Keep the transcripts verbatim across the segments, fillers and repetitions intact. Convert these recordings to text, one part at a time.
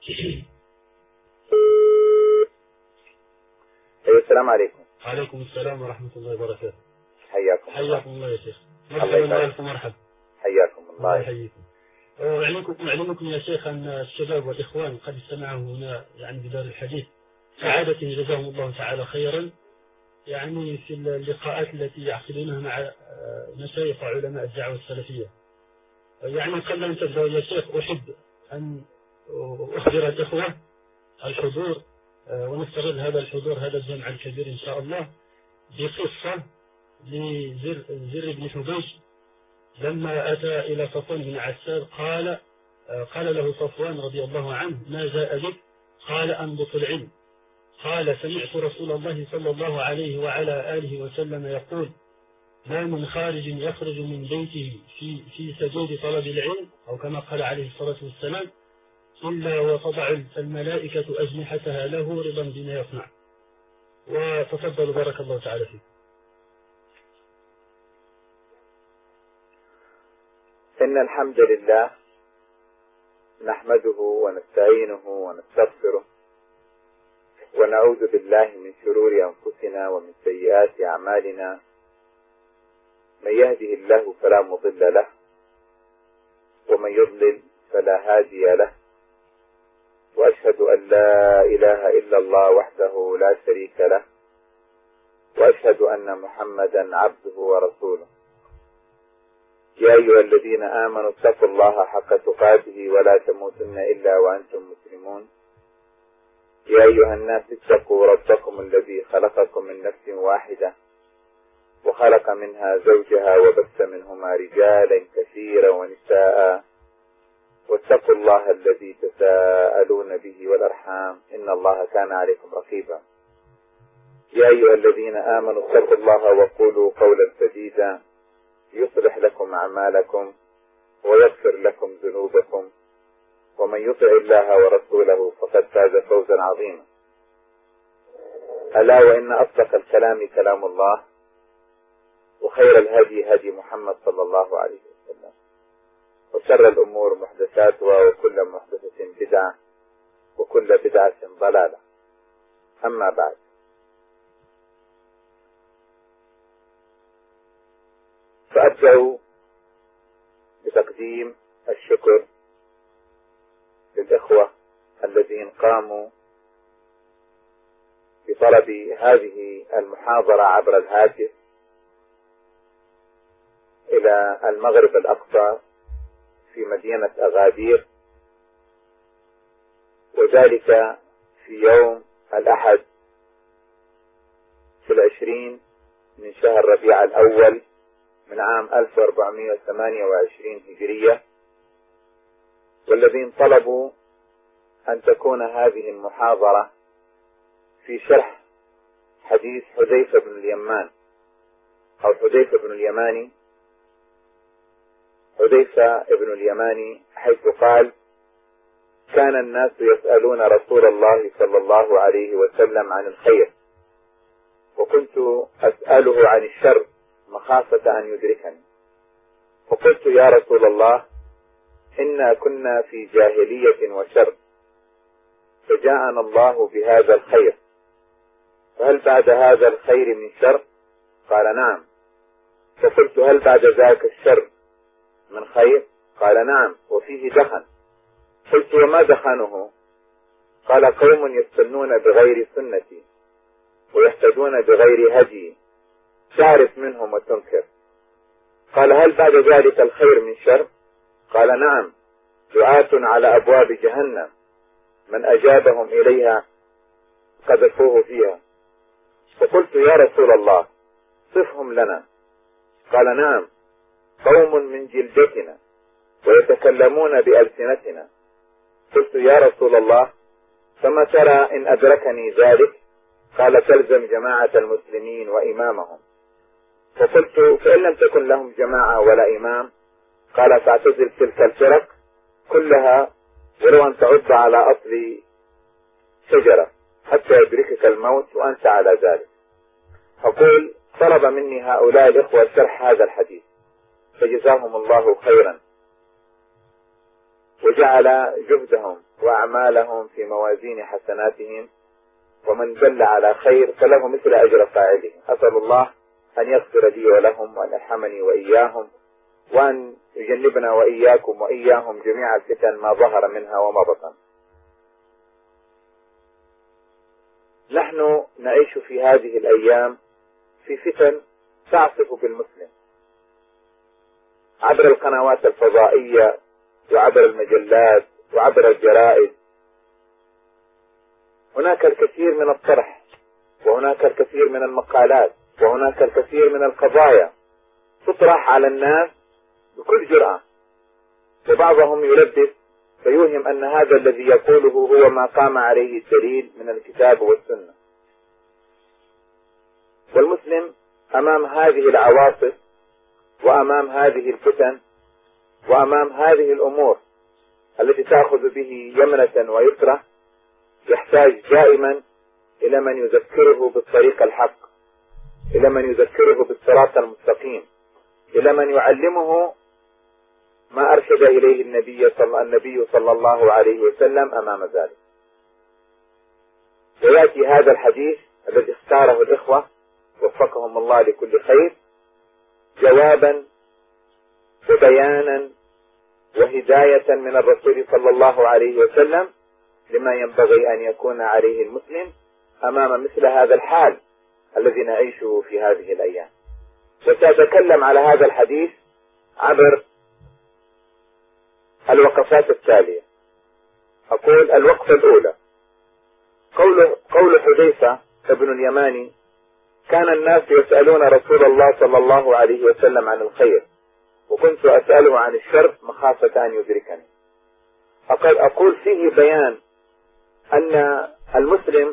السلام عليكم. وعليكم السلام ورحمة الله وبركاته. حياكم حياكم الله يا شيخ. مرحبا بكم. مرحبا. حياكم الله. يحييكم. أعلمكم يا شيخ أن الشباب والإخوان قد استمعوا هنا يعني بدار الحديث سعادة جزاهم الله تعالى خيرا، يعني في اللقاءات التي يعقدونها مع مشايخ علماء الدعوة السلفية. يعني قبل أن تبدأ يا شيخ أحب أن أخبر الإخوة الحضور ونستغل هذا الحضور هذا الجمع الكبير إن شاء الله بقصة لزر زر بن حبيش لما أتى إلى صفوان بن عسال قال قال له صفوان رضي الله عنه: ما جاء بك؟ قال: أنبط العلم. قال: سمعت رسول الله صلى الله عليه وعلى آله وسلم يقول: ما من خارج يخرج من بيته في في سجود طلب العلم، أو كما قال عليه الصلاة والسلام، إلا وتضع الملائكة أجنحتها له رضا بما يصنع. وتفضلوا بارك الله تعالى فيك. إن الحمد لله نحمده ونستعينه ونستغفره ونعوذ بالله من شرور أنفسنا ومن سيئات أعمالنا. من يهده الله فلا مضل له ومن يضلل فلا هادي له، وأشهد أن لا إله إلا الله وحده لا شريك له، وأشهد أن محمدا عبده ورسوله. يا أيها الذين آمنوا اتقوا الله حق تقاته ولا تموتن إلا وأنتم مسلمون. يا أيها الناس اتقوا ربكم الذي خلقكم من نفس واحدة وخلق منها زوجها وبث منهما رجالا كثيرا ونساء، واتقوا الله الذي تساءلون به والأرحام إن الله كان عليكم رقيبا. يا أيها الذين آمنوا اتقوا الله وقولوا قولا سديدا يصلح لكم أعمالكم ويغفر لكم ذنوبكم، ومن يطع الله ورسوله فقد فاز فوزا عظيما. ألا وإن أصدق الكلام كلام الله، وخير الهدي هدي محمد صلى الله عليه وسلم، وشر الأمور محدثاتها وكل محدثة بدعة وكل بدعة ضلالة. أما بعد، فأبدأ بتقديم الشكر للإخوة الذين قاموا بطلب هذه المحاضرة عبر الهاتف إلى المغرب الأقصى في مدينة أغادير، وذلك في يوم الأحد في العشرين من شهر ربيع الأول من عام ألف وأربعمائة وثمانية وعشرين هجرية، والذين طلبوا أن تكون هذه المحاضرة في شرح حديث حذيفة بن اليمان أو حذيفة بن اليماني حذيفة بن اليماني حيث قال: كان الناس يسألون رسول الله صلى الله عليه وسلم عن الخير، وكنت أسأله عن الشر مخافة أن يدركني، فقلت: يا رسول الله، إنا كنا في جاهلية وشر، فجاءنا الله بهذا الخير، فهل بعد هذا الخير من شر؟ قال: نعم. فقلت: هل بعد ذاك الشر من خير؟ قال: نعم، وفيه دخن. قلت: وما دخنه؟ قال: قوم يستنون بغير سنتي ويهتدون بغير هدي، تعرف منهم وتنكر. قال: هل بعد ذلك الخير من شر؟ قال: نعم، دعاة على أبواب جهنم، من أجابهم إليها قذفوه فيها. فقلت: يا رسول الله، صفهم لنا. قال: نعم، قوم من جلدتنا ويتكلمون بألسنتنا. قلت: يا رسول الله، فما ترى إن أدركني ذلك؟ قال: تلزم جماعة المسلمين وإمامهم. فقلت: فإن لم تكن لهم جماعة ولا إمام؟ قال: فاعتزل تلك الفرق كلها، ولو أن تعض على أصل شجرة حتى يدركك الموت وأنت على ذلك. أقول: طلب مني هؤلاء الإخوة شرح هذا الحديث، فجزاهم الله خيرا، وجعل جهدهم وأعمالهم في موازين حسناتهم، ومن دل على خير فله مثل أجر فاعله. أسأل الله أن يغفر لي ولهم، وأن يرحمني وإياهم، وأن يجنبنا وإياكم وإياهم جميع الفتن ما ظهر منها وما بطن. نحن نعيش في هذه الأيام في فتن تعصف بالمسلم عبر القنوات الفضائية وعبر المجلات وعبر الجرائد. هناك الكثير من الطرح، وهناك الكثير من المقالات، وهناك الكثير من القضايا تطرح على الناس بكل جرأة، وبعضهم يلبس فيوهم أن هذا الذي يقوله هو ما قام عليه الدليل من الكتاب والسنة. والمسلم أمام هذه العواصف وأمام هذه الفتن وأمام هذه الأمور التي تأخذ به يمنة ويسرة يحتاج دائما إلى من يذكره بالطريق الحق، إلى من يذكره بالصراط المستقيم، إلى من يعلمه ما أرشد إليه النبي صلى, النبي صلى الله عليه وسلم أمام ذلك. ويأتي هذا الحديث الذي اختاره الإخوة وفقهم الله لكل خير جوابا وبيانا وهداية من الرسول صلى الله عليه وسلم لما ينبغي أن يكون عليه المسلم أمام مثل هذا الحال الذي نعيشه في هذه الأيام. وسأتكلم على هذا الحديث عبر الوقفات التالية. أقول الوقفة الأولى قول, قول حذيفة ابن اليماني: كان الناس يسألون رسول الله صلى الله عليه وسلم عن الخير، وكنت أسأله عن الشر مخافة أن يدركني. فقد أقول فيه بيان أن المسلم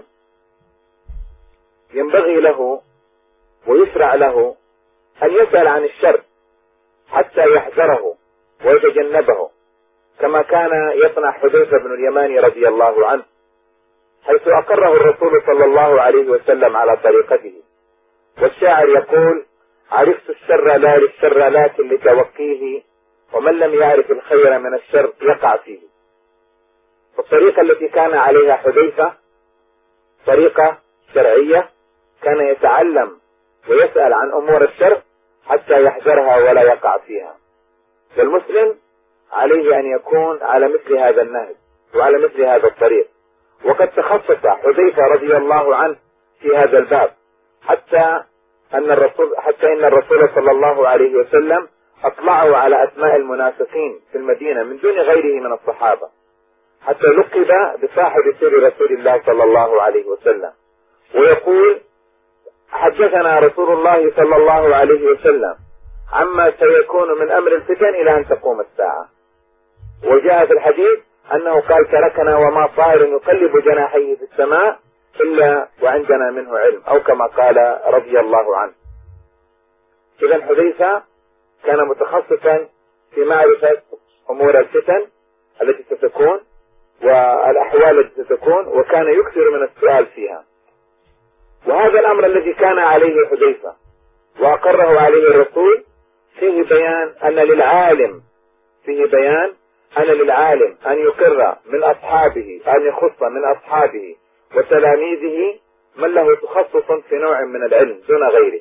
ينبغي له ويشرع له أن يسأل عن الشر حتى يحذره ويتجنبه، كما كان يصنع حذيفة بن اليماني رضي الله عنه، حيث أقره الرسول صلى الله عليه وسلم على طريقته. والشاعر يقول: عرفت الشر لا للشر لكن لتوقيه، ومن لم يعرف الخير من الشر يقع فيه. فالطريقة التي كان عليها حذيفة طريقة شرعية، كان يتعلم ويسأل عن أمور الشر حتى يحذرها ولا يقع فيها. والمسلم عليه أن يكون على مثل هذا النهج وعلى مثل هذا الطريق. وقد تخصص حذيفة رضي الله عنه في هذا الباب، حتى أن الرسول حتى إن الرسول صلى الله عليه وسلم أطلعه على أسماء المنافقين في المدينة من دون غيره من الصحابة، حتى لقب بصاحب سر رسول الله صلى الله عليه وسلم. ويقول: حدثنا رسول الله صلى الله عليه وسلم عما سيكون من أمر الفتن إلى أن تقوم الساعة. وجاء في الحديث أنه قال: تركنا وما طائر يقلب جناحيه في السماء إلا وعندنا منه علم، أو كما قال رضي الله عنه. إذن حذيفة كان متخصصا في معرفة أمور الفتن التي ستكون والأحوال التي ستكون، وكان يكثر من السؤال فيها. وهذا الأمر الذي كان عليه حذيفة وأقره عليه الرسول فيه بيان أن للعالم فيه بيان أن للعالم أن يقر من أصحابه، أن يخص من أصحابه وتلاميذه من له تخصص في نوع من العلم دون غيره،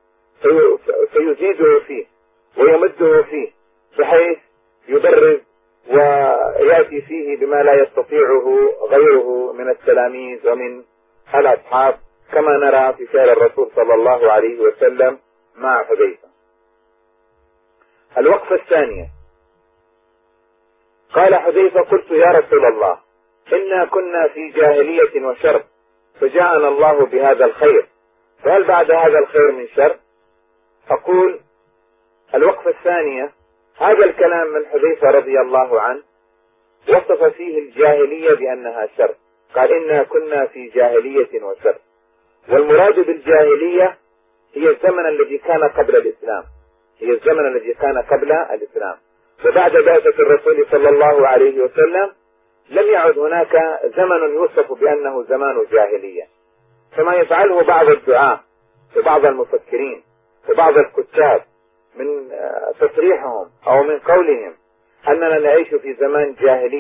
فيزيده فيه ويمده فيه بحيث يبرز ويأتي فيه بما لا يستطيعه غيره من التلاميذ ومن الأصحاب، كما نرى في فعل الرسول صلى الله عليه وسلم مع حذيفة. الوقفة الثانية قال حذيفة: قلت يا رسول الله إنا كنا في جاهلية وشر، فجاءنا الله بهذا الخير، فهل بعد هذا الخير من شر؟ أقول الوقفة الثانية هذا الكلام من حذيفة رضي الله عنه وصف فيه الجاهلية بأنها شر، قال: إنا كنا في جاهلية وشر. والمراد بالجاهلية هي الزمن الذي كان قبل الإسلام، هي الزمن الذي كان قبل الإسلام. وبعد بعثة الرسول صلى الله عليه وسلم لم يعد هناك زمن يوصف بأنه زمان جاهلية، كما يفعله بعض الدعاة وبعض المفكرين وبعض الكتاب من تصريحهم أو من قولهم أننا نعيش في زمان جاهلية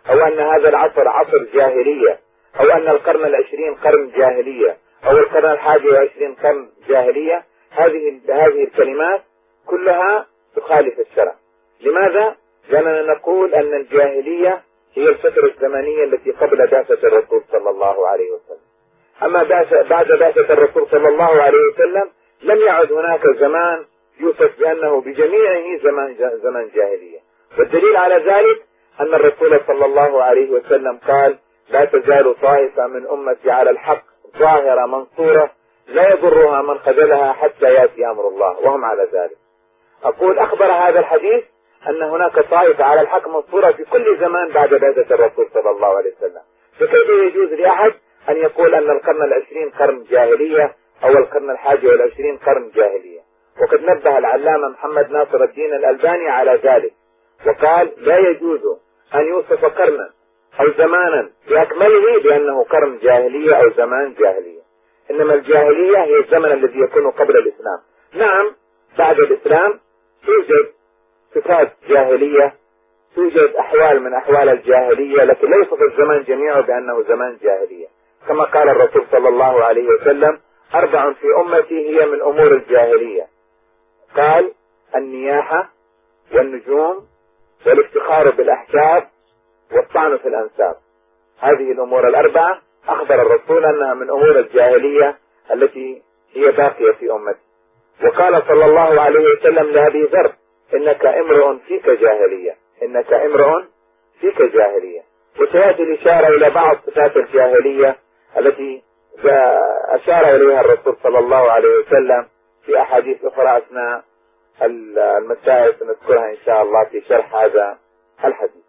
أو أن هذا العصر عصر جاهلية، أو أن القرن العشرين قرن جاهلية، أو القرن الحادي والعشرين قرن جاهلية، هذه هذه الكلمات كلها تخالف الشرع. لماذا؟ لأننا نقول أن الجاهلية هي الفترة الزمنية التي قبل بعثة الرسول صلى الله عليه وسلم. أما بعد بعثة الرسول صلى الله عليه وسلم لم يعد هناك زمان يوصف بأنه بجميعه زمان زمان جاهلية. والدليل على ذلك أن الرسول صلى الله عليه وسلم قال: لا تزال طائفة من أمتي على الحق ظاهرة منصورة لا يضرها من خذلها حتى يأتي أمر الله وهم على ذلك. أقول أخبر هذا الحديث أن هناك طائفة على الحق منصورة في كل زمان بعد بعثة الرسول صلى الله عليه وسلم. فكيف يجوز لأحد أن يقول أن القرن العشرين قرن جاهلية أو القرن الحادي والعشرين قرن جاهلية؟ وقد نبه العلامة محمد ناصر الدين الألباني على ذلك وقال: لا يجوز أن يوصف قرنا أو زمانا بأكمله بأنه قرن جاهلية أو زمان جاهلية، إنما الجاهلية هي الزمن الذي يكون قبل الإسلام. نعم، بعد الإسلام توجد صفات جاهلية، توجد أحوال من أحوال الجاهلية، لكن لا يوصف الزمان جميعه بأنه زمان جاهلية، كما قال الرسول صلى الله عليه وسلم: أربع في أمتي هي من أمور الجاهلية. قال: النياحة والنجوم والافتخار بالأحساب والطعن في الأنساب. هذه الأمور الأربعة أخبر الرسول أنها من أمور الجاهلية التي هي باقية في أمتي. وقال صلى الله عليه وسلم لأبي ذر: إنك امرؤ فيك جاهلية، إنك امرؤ فيك جاهلية. وسيأتي الإشارة إلى بعض صفات الجاهلية التي أشار إليها الرسول صلى الله عليه وسلم في أحاديث أخرى أثناء المسائل سنذكرها إن شاء الله في شرح هذا الحديث.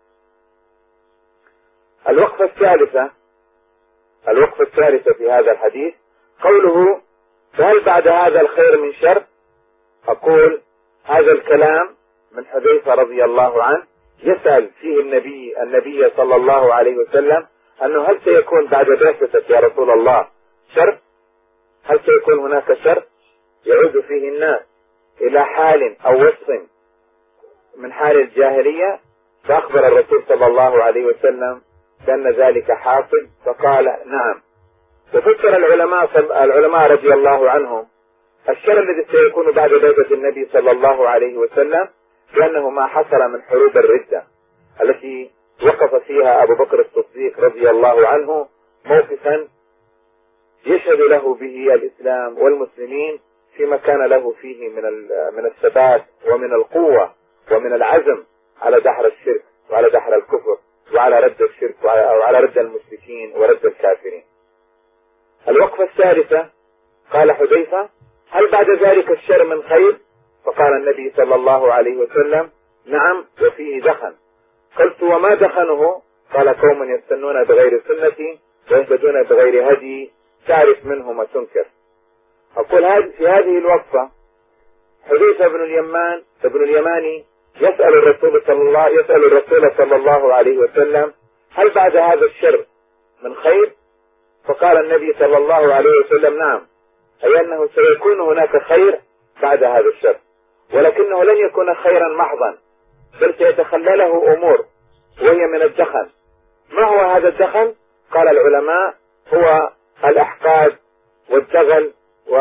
الوقفة الثالثة الوقفة الثالثة في هذا الحديث قوله: فهل بعد هذا الخير من شر؟ أقول هذا الكلام من حذيفة رضي الله عنه يسأل فيه النبي النبي صلى الله عليه وسلم أنه هل سيكون بعد بعثتك يا رسول الله شر؟ هل سيكون هناك شر يعود فيه الناس إلى حال أو وصف من حال الجاهلية؟ فأخبر الرسول صلى الله عليه وسلم بأن ذلك حاصل، فقال: نعم. وفسر العلماء العلماء رضي الله عنهم الشر الذي سيكون بعد بعثة النبي صلى الله عليه وسلم بأنه ما حصل من حروب الردة التي وقف فيها أبو بكر الصديق رضي الله عنه موقفا يشهد له به الإسلام والمسلمين فيما كان له فيه من من الثبات ومن القوة ومن العزم على دحر الشرك وعلى دحر الكفر وعلى رد الشرك وعلى رد المشركين ورد الكافرين. الوقفة الثالثة قال حذيفة: هل بعد ذلك الشر من خير؟ فقال النبي صلى الله عليه وسلم: نعم، وفيه دخن. قلت: وما دخنه؟ قال: قوم يستنون بغير سنتي ويهتدون بغير هدي تعرف منه ما تنكر. أقول هذه في هذه الوقفة حذيفة بن اليمان ابن اليماني يسأل الرسول صلى الله يسأل الرسول صلى الله عليه وسلم: هل بعد هذا الشر من خير؟ فقال النبي صلى الله عليه وسلم: نعم، أي أنه سيكون هناك خير بعد هذا الشر، ولكنه لن يكون خيرا محضا، بل سيتخلله أمور وهي من الدخن. ما هو هذا الدخن؟ قال العلماء: هو الأحقاد والدغل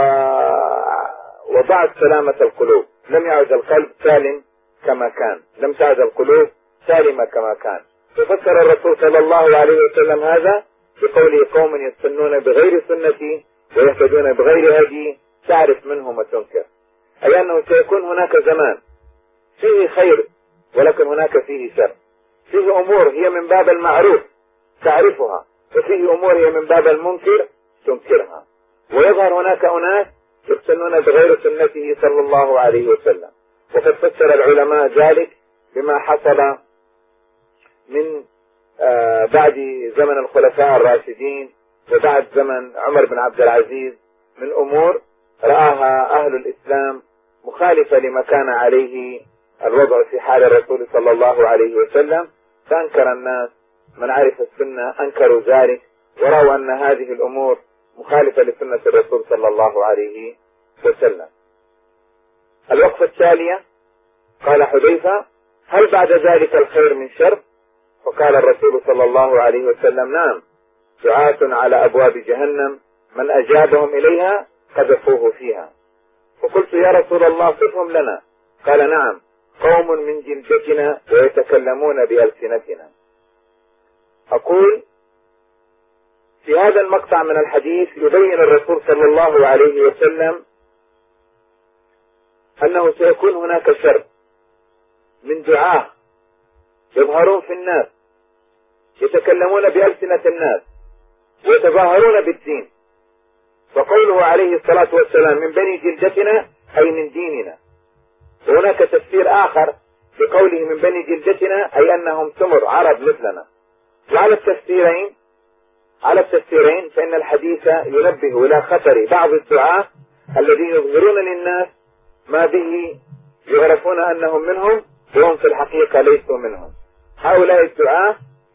وضعف سلامة القلوب. لم يعد القلب سالم كما كان، لم تعد القلوب سالمة كما كان. ففسر الرسول صلى الله عليه وسلم هذا بقوله: قوم يستنون بغير سنتي ويهتدون بغير هدي تعرف منه ما تنكر، أي أنه سيكون هناك زمان فيه خير ولكن هناك فيه شر، فيه أمور هي من باب المعروف تعرفها، وفيه أمور هي من باب المنكر تنكرها، ويظهر هناك أناس يستنون بغير سنته صلى الله عليه وسلم. وقد فسر العلماء ذلك بما حصل من آه بعد زمن الخلفاء الراشدين وبعد زمن عمر بن عبد العزيز من أمور رآها أهل الإسلام مخالفة لما كان عليه الوضع في حال الرسول صلى الله عليه وسلم، فأنكر الناس، من عرف السنة أنكروا ذلك ورأوا أن هذه الأمور مخالفة لسنة الرسول صلى الله عليه وسلم. الوقفة التالية قال حذيفة: هل بعد ذلك الخير من شر؟ فقال الرسول صلى الله عليه وسلم نعم، دعاة على أبواب جهنم من أجابهم إليها قذفوه فيها. فقلت يا رسول الله صفهم لنا. قال نعم، قوم من جلدتنا ويتكلمون بألسنتنا. أقول في هذا المقطع من الحديث يبين الرسول صلى الله عليه وسلم أنه سيكون هناك شر من دعاة يظهرون في الناس يتكلمون بألسنة الناس ويتظاهرون بالدين. فقوله عليه الصلاة والسلام من بني جلدتنا أي من ديننا. وهناك تفسير آخر بقوله من بني جلدتنا أي أنهم سمر عرب مثلنا. وعلى التفسيرين على التفسيرين فإن الحديث ينبه إلى خطر بعض الدعاة الذين يظهرون للناس ما به يعرفون أنهم منهم وهم في الحقيقة ليسوا منهم. هؤلاء الدعاة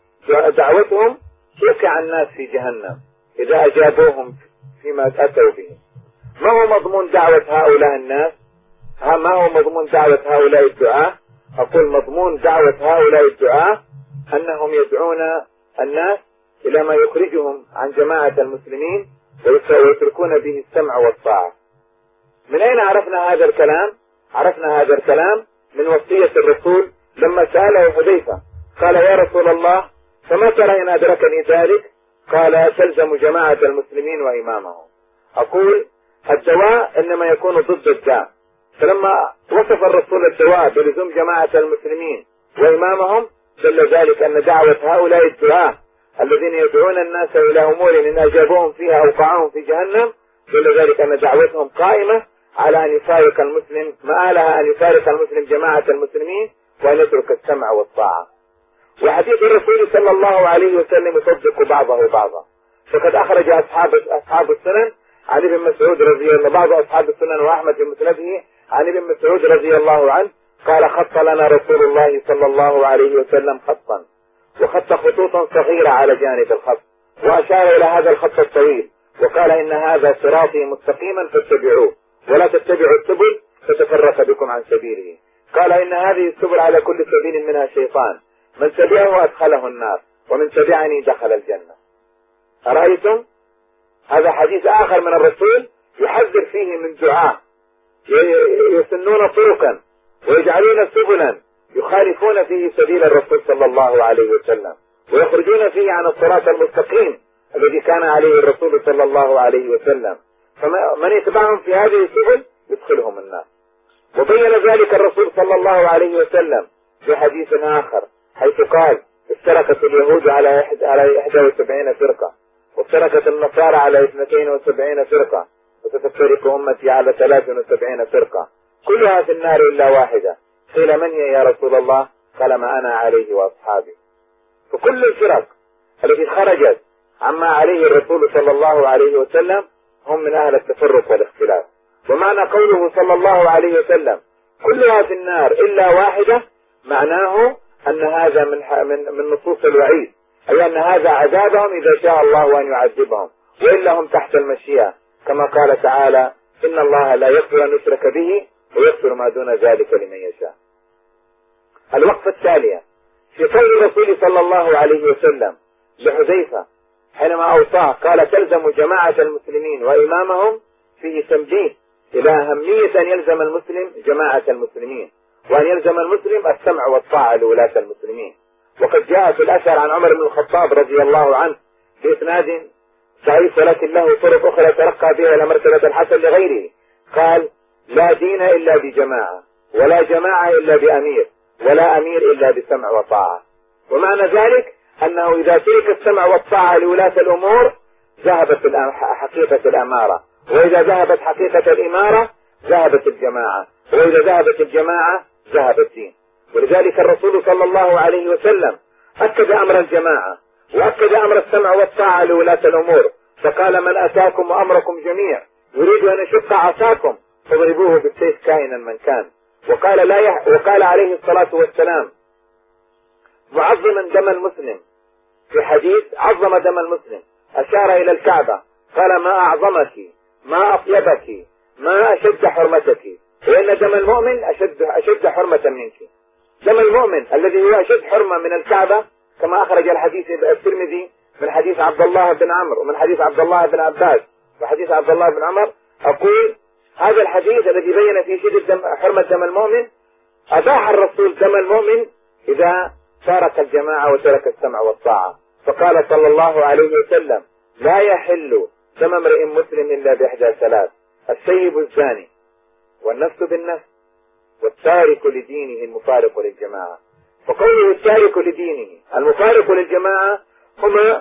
دعوتهم توقع الناس في جهنم إذا أجابوهم فيما أتوا به. ما هو مضمون دعوة هؤلاء الناس؟ ما هو مضمون دعوة هؤلاء الدعاة؟ أقول مضمون دعوة هؤلاء الدعاة أنهم يدعون الناس إلى ما يخرجهم عن جماعة المسلمين ويتركون به السمع والطاعة. من أين عرفنا هذا الكلام؟ عرفنا هذا الكلام من وصية الرسول لما سأله حذيفة قال يا رسول الله فما ترى إن أدركني ذلك؟ قال تلزم جماعة المسلمين وإمامهم. أقول الدواء إنما يكون ضد الداء. فلما وصف الرسول الدواء بلزوم جماعة المسلمين وإمامهم دل ذلك أن دعوة هؤلاء الدعاة الذين يدعون الناس إلى أمور إن أجابوهم فيها أوقعهم في جهنم دل ذلك أن دعوتهم قائمة على أن يفارق المسلم مآلها أن يفارق المسلم جماعة المسلمين وأن يترك السمع والطاعة. وحديث الرسول صلى الله عليه وسلم يصدق بعضه بعضا. فقد أخرج أصحاب أصحاب السنن عن ابن مسعود رضي الله بعض أصحاب السنن وأحمد بن مسنده عن ابن مسعود رضي الله عنه قال خط لنا رسول الله صلى الله عليه وسلم خطا وخط خطوطا صغيرة على جانب الخط وأشار إلى هذا الخط الطويل وقال إن هذا صراطي مستقيما فاتبعوه ولا تتبعوا السبل فتفرق بكم عن سبيله. قال إن هذه السبل على كل سبيل منها شيطان من تبعه أدخله النار ومن تبعني دخل الجنة. أرأيتم؟ هذا حديث آخر من الرسول يحذر فيه من دعاة يسنون طرقا ويجعلون سبلا يخالفون فيه سبيل الرسول صلى الله عليه وسلم ويخرجون فيه عن الصراط المستقيم الذي كان عليه الرسول صلى الله عليه وسلم. فمن يتبعهم في هذه السبل يدخلهم النار. وبين ذلك الرسول صلى الله عليه وسلم في حديث آخر حيث قال افترقت اليهود على إحدى وسبعين فرقة وافترقت النصارى على اثنتين وسبعين فرقة وستفترق أمتي على ثلاث وسبعين فرقة كلها في النار إلا واحدة. قيل من هي يا رسول الله؟ قال ما أنا عليه وأصحابي. فكل الفرق التي خرجت عما عليه الرسول صلى الله عليه وسلم هم من أهل التفرق والاختلاف. ومعنى قوله صلى الله عليه وسلم كلها في النار إلا واحدة معناه أن هذا من من من نصوص الوعيد أي أن هذا عذابهم إذا شاء الله أن يعذبهم وإلا هم تحت المشيئة كما قال تعالى إن الله لا يغفر أن يشرك به ويغفر ما دون ذلك لمن يشاء. الوقفة التالية في قول الرسول صلى الله عليه وسلم لحذيفة حينما أوصاه قال تلزم جماعة المسلمين وإمامهم فيه تنبيه إلى أهمية أن يلزم المسلم جماعة المسلمين وأن يلزم المسلم السمع والطاعة لولاة المسلمين. وقد جاء في الأثر عن عمر بن الخطاب رضي الله عنه بإسناد ضعيف ولكن له طرق أخرى ترقى بها إلى مرتبة الحسن لغيره قال لا دين إلا بجماعة ولا جماعة إلا بأمير ولا أمير إلا بسمع وطاعة. ومعنى ذلك أنه إذا ترك السمع والطاعة لولاة الأمور ذهبت حقيقة الأمارة وإذا ذهبت حقيقة الإمارة ذهبت الجماعة وإذا ذهبت الجماعة ذهب الدين. ولذلك الرسول صلى الله عليه وسلم أكد أمر الجماعة وأكد أمر السمع والطاعة لولاة الأمور فقال من أتاكم وأمركم جميع يريد أن يشق عصاكم فاضربوه بالسيف كائنا من كان. وقال, لا يح... وقال عليه الصلاة والسلام معظما دم المسلم في حديث عظم دم المسلم أشار إلى الكعبة قال ما أعظمك ما أطيبك ما أشد حرمتك وإن دم المؤمن أشد, أشد حرمة منك. دم المؤمن الذي هو أشد حرمة من الكعبة كما أخرج الحديث الترمذي من حديث عبد الله بن عمرو ومن حديث عبد الله بن عباس وحديث عبد الله بن عمر. أقول هذا الحديث الذي بين في شدة حرمة دم المؤمن، أباح الرسول دم المؤمن إذا فارق الجماعة وترك السمع والطاعة. فقال صلى الله عليه وسلم: لا يحل دم امرئ مسلم إلا بإحدى ثلاث: السيب الزاني، والنفس بالنفس، والتارك لدينه المفارق للجماعة. وقوله التارك لدينه المفارق للجماعة هما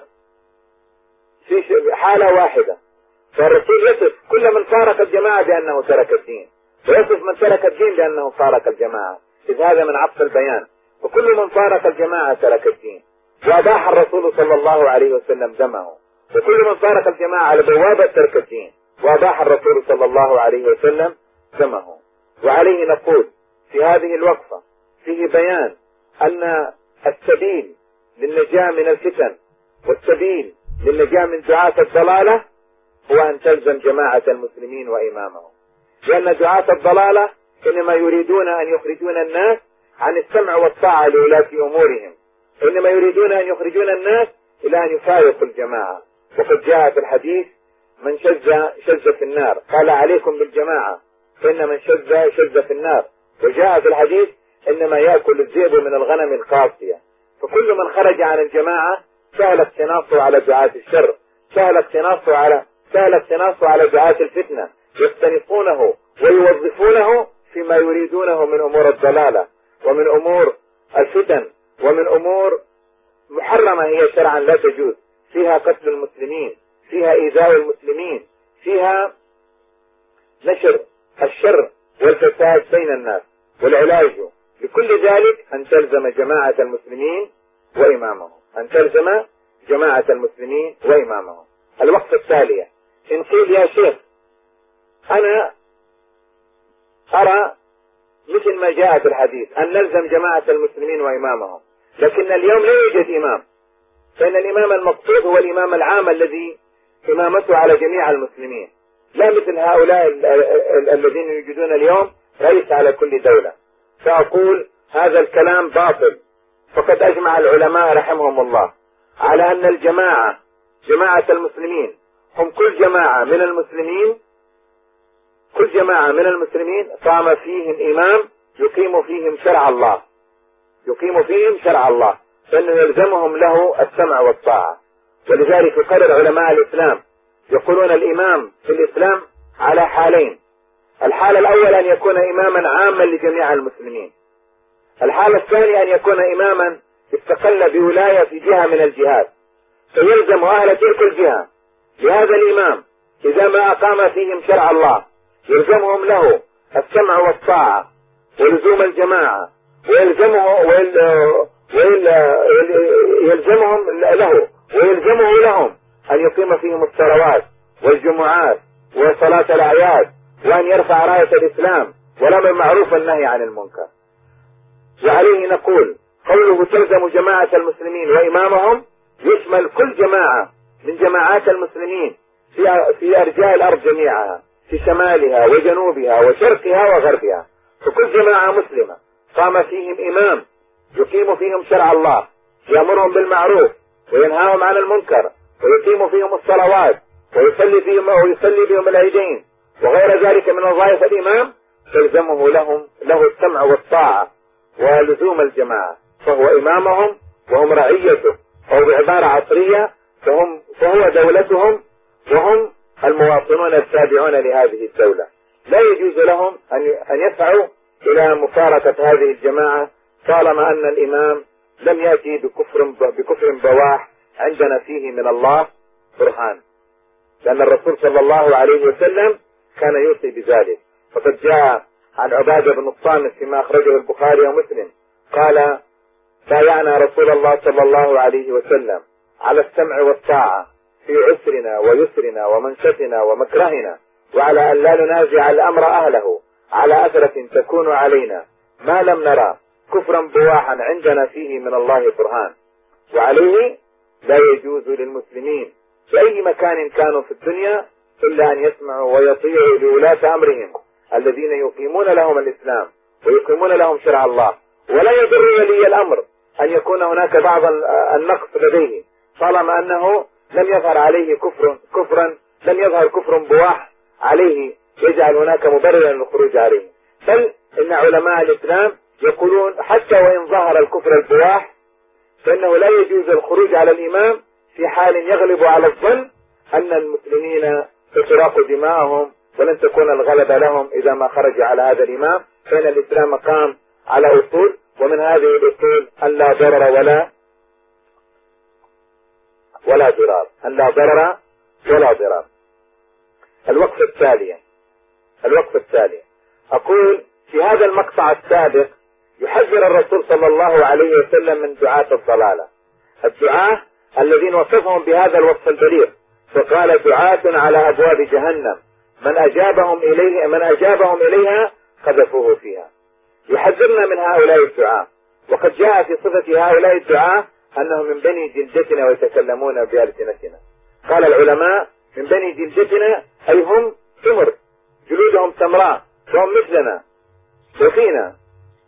في حالة واحدة، فالرسول يصف كل من فارق الجماعة بأنه ترك الدين، ويصف من ترك الدين بأنه فارق الجماعة، إذ هذا من عطف البيان. وكل من فارق الجماعة ترك الدين، وأباح الرسول صلى الله عليه وسلم دمه. وكل من فارق الجماعة على بوابة ترك الدين، وأباح الرسول صلى الله عليه وسلم دمه. وعليه نقول في هذه الوقفة فيه بيان أن السبيل للنجاة من الفتن والسبيل للنجاة من دعاة الضلالة هو أن تلزم جماعة المسلمين وإمامهم، لأن دعاة الضلالة إنما يريدون أن يخرجون الناس عن السمع والطاعة لولاة أمورهم، إنما يريدون أن يخرجون الناس إلى أن يفارقوا الجماعة. وقد جاء في الحديث: من شذ شذ في النار، قال: عليكم بالجماعة فإن من شذ شذ في النار. وجاء في الحديث: إنما يأكل الذئب من الغنم القاسية. فكل من خرج عن الجماعة سهل اقتناصه على دعاة الشر، سهل اقتناصه على سهل اقتناصه على دعاة الفتنة، يقتنصونه ويوظفونه فيما يريدونه من أمور الضلالة ومن أمور الفتن ومن أمور محرمة هي شرعا لا تجوز، فيها قتل المسلمين، فيها إيذاء المسلمين، فيها نشر الشر والفساد بين الناس. والعلاج لكل ذلك أن تلزم جماعة المسلمين وإمامهم، أن تلزم جماعة المسلمين وإمامهم. الوقفة التالية: إن قيل يا شيخ أنا أرى مثل ما جاء في الحديث أن نلزم جماعة المسلمين وإمامهم، لكن اليوم لا يوجد إمام، فإن الإمام المقصود هو الإمام العام الذي إمامته على جميع المسلمين، لا مثل هؤلاء الذين يوجدون اليوم رئيس على كل دولة. فأقول هذا الكلام باطل. فقد أجمع العلماء رحمهم الله على أن الجماعة جماعة المسلمين هم كل جماعة من المسلمين كل جماعة من المسلمين قام فيهم إمام يقيم فيهم شرع الله يقيم فيهم شرع الله فإنه يلزمهم له السمع والطاعة. ولذلك يقرر علماء الإسلام يقولون الإمام في الإسلام على حالين: الحالة الأولى أن يكون إماما عاما لجميع المسلمين، الحالة الثانية أن يكون إماما استقل بولاية في جهة من الجهات، فيلزم أهل تلك الجهة لهذا الإمام إذا ما أقام فيهم شرع الله يلزمهم له السمع والطاعة ولزوم الجماعة، ويلزمه ويلزمهم له ويلزمه لهم أن يقيم فيهم الصلوات والجمعات وصلاة الأعياد، وأن يرفع راية الإسلام والأمر بالمعروف والنهي عن المنكر. وعليه نقول قوله تلزم جماعة المسلمين وإمامهم يشمل كل جماعة من جماعات المسلمين في في أرجاء الأرض جميعها، في شمالها وجنوبها وشرقها وغربها. فكل جماعة مسلمة قام فيهم إمام يقيم فيهم شرع الله، يأمرهم بالمعروف وينهاهم عن المنكر ويقيم فيهم الصلوات ويصلي فيهم ويصلي بهم العيدين وغير ذلك من وظائف الإمام، تلزمه لهم له السمع والطاعة ولزوم الجماعة، فهو إمامهم وهم رعيته، أو بعبارة عصرية فهم فهو دولتهم وهم المواطنون التابعون لهذه الدولة. لا يجوز لهم أن يسعوا إلى مفارقة هذه الجماعة طالما أن الإمام لم يأتي بكفر بكفر بواح عندنا فيه من الله برهان، لأن الرسول صلى الله عليه وسلم كان يوصي بذلك. فقد جاء عن عبادة بن الصامت فيما أخرجه البخاري ومسلم قال: بايعنا رسول الله صلى الله عليه وسلم على السمع والطاعة في عسرنا ويسرنا ومنشتنا ومكرهنا، وعلى أن لا ننازع الأمر أهله على أثرة تكون علينا ما لم نرى كفرا بواحا عندنا فيه من الله برهان. وعليه لا يجوز للمسلمين في أي مكان كانوا في الدنيا إلا أن يسمعوا ويطيعوا لولاة أمرهم الذين يقيمون لهم الإسلام ويقيمون لهم شرع الله. ولا يضر ولي الأمر أن يكون هناك بعض النقص لديه، طالما أنه لم يظهر عليه كفر كفرا لم يظهر كفر بواح عليه يجعل هناك مبررا للخروج عليه. بل إن علماء الإسلام يقولون حتى وإن ظهر الكفر البواح فإنه لا يجوز الخروج على الإمام في حال يغلب على الظن أن المسلمين ستراق دماءهم ولن تكون الغلبة لهم إذا ما خرج على هذا الإمام، فإن الإسلام قام على أصول، ومن هذه الأصول أن لا ضرر ولا ولا ضرار، أن لا ضرر ولا ضرار. الوقفة التالية الوقفة التالية أقول في هذا المقطع السابق يحذر الرسول صلى الله عليه وسلم من دعاة الضلالة، الدعاة الذين وصفهم بهذا الوصف البليغ، فقال دعاة على أبواب جهنم من أجابهم إليه من أجابهم إليها قذفوه فيها. يحذرنا من هؤلاء الدعاة، وقد جاء في صفة هؤلاء الدعاة أنهم من بني جلدتنا ويتكلمون بألسنتنا. قال العلماء من بني جلدتنا أي هم سمر، جلودهم سمراء وهم مثلنا وفينا.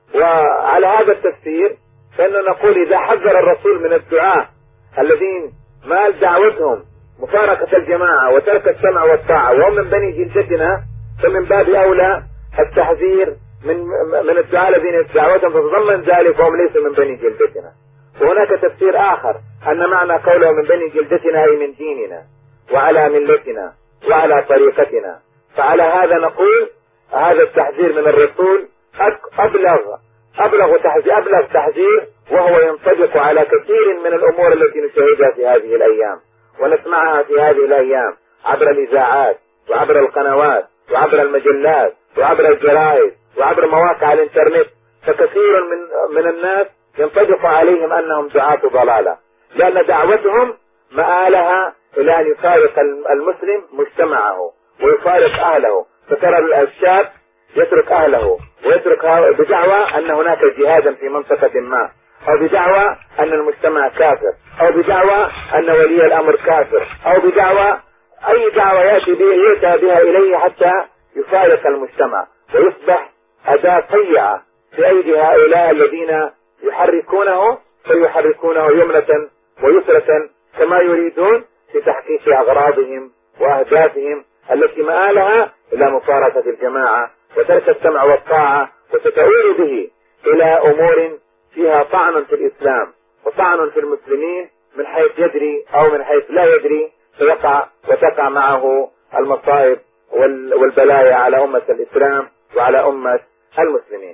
وعلى هذا التفسير فإننا نقول إذا حذر الرسول من الدعاة الذين مال دعوتهم مفارقة الجماعة وترك السمع والطاعة وهم من بني جلدتنا، فمن باب أولى التحذير من من الدعاة الذين دعوتهم تتضمن ذلك وهم ليسوا من بني جلدتنا. وهناك تفسير آخر أن معنى قوله من بني جلدتنا أي من ديننا وعلى ملتنا وعلى طريقتنا. فعلى هذا نقول هذا التحذير من الرسول أبلغ أبلغ تحذير أبلغ تحذير وهو ينطبق على كثير من الأمور التي نشاهدها في هذه الأيام ونسمعها في هذه الأيام عبر الإذاعات وعبر القنوات وعبر المجلات وعبر الجرائد وعبر مواقع الإنترنت. فكثير من من الناس ينطبق عليهم أنهم دعاة ضلالة، لأن دعوتهم مآلها إلى أن يفارق المسلم مجتمعه ويفارق أهله. فترى الشاب يترك أهله ويترك بدعوى أن هناك جهادا في منطقة ما، أو بدعوى أن المجتمع كافر، أو بدعوى أن ولي الأمر كافر، أو بدعوى أي دعوة يأتي بها يأتي بها إليه حتى يفارق المجتمع ويصبح أداة طيعة في أيدي هؤلاء الذين يحركونه فيحركونه يمنة ويسرة كما يريدون في تحقيق أغراضهم وأهدافهم التي مآلها إلى مفارقة الجماعة وترك السمع والطاعة، وستؤول به إلى أمور فيها طعن في الإسلام وطعن في المسلمين من حيث يدري أو من حيث لا يدري، فيقع وتقع معه المصائب والبلايا على أمة الإسلام وعلى أمة المسلمين.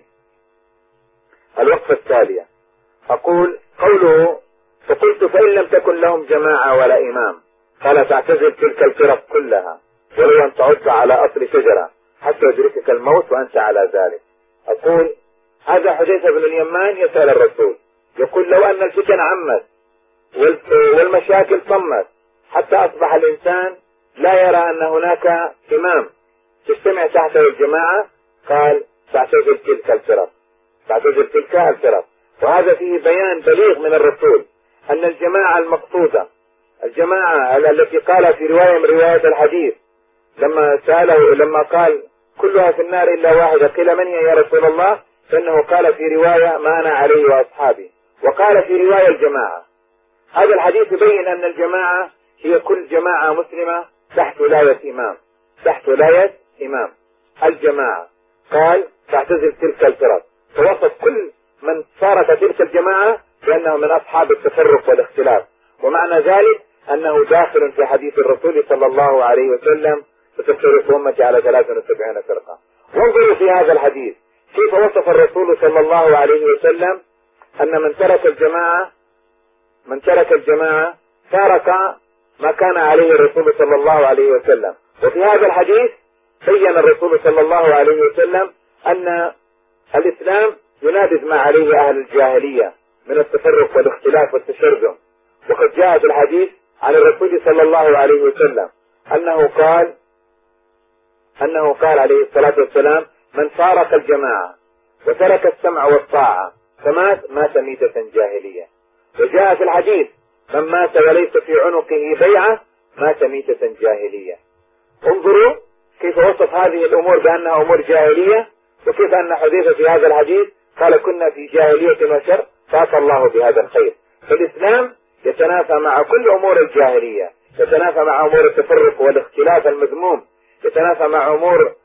الوقفة التالية أقول قوله فقلت فإن لم تكن لهم جماعة ولا إمام قال تعتزل تلك الفرق كلها ولو أن تعض على أصل شجرة حتى يدركك الموت وأنت على ذلك. أقول هذا حذيفة بن اليمان يسأل الرسول يقول لو أن الفتن عمت والمشاكل طمت حتى أصبح الإنسان لا يرى أن هناك إمام تجتمع تحته الجماعة، قال تعتزل تلك الفرق تعتزل تلك الفرق. وهذا فيه بيان بليغ من الرسول أن الجماعة المقصودة الجماعة التي قال في رواية من روايات الحديث لما سأله لما قال كلها في النار إلا واحدة قيل من هي يا رسول الله؟ فإنه قال في رواية ما أنا عليه وأصحابي، وقال في رواية الجماعة. هذا الحديث يبين أن الجماعة هي كل جماعة مسلمة تحت ولاية إمام تحت ولاية إمام الجماعة. قال تعتزل تلك الفرق، فوصف كل من صارت تلك الجماعة بأنه من أصحاب التفرق والاختلاف، ومعنى ذلك أنه داخل في حديث الرسول صلى الله عليه وسلم ستفترق أمتي على ثلاث وسبعين فرقة. وانظروا في هذا الحديث كيف وصف الرسول صلى الله عليه وسلم أن من ترك الجماعة من ترك الجماعة ترك ما كان عليه الرسول صلى الله عليه وسلم. وفي هذا الحديث بين الرسول صلى الله عليه وسلم أن الإسلام ينابذ ما عليه أهل الجاهلية من التفرق والاختلاف والتشرذم. وقد جاء في الحديث عن الرسول صلى الله عليه وسلم أنه قال أنه قال عليه الصلاة والسلام من فارق الجماعة وترك السمع والطاعة فمات مات ميتة جاهلية. وجاء في الحديث من مات وليس في عنقه بيعة مات ميتة جاهلية. انظروا كيف وصف هذه الأمور بأنها أمور جاهلية، وكيف أن حذيفة في هذا الحديث قال كنا في جاهلية وشر فات الله بهذا الخير. فالإسلام يتنافى مع كل أمور الجاهلية، يتنافى مع أمور التفرق والاختلاف المذموم، يتنافى مع أمور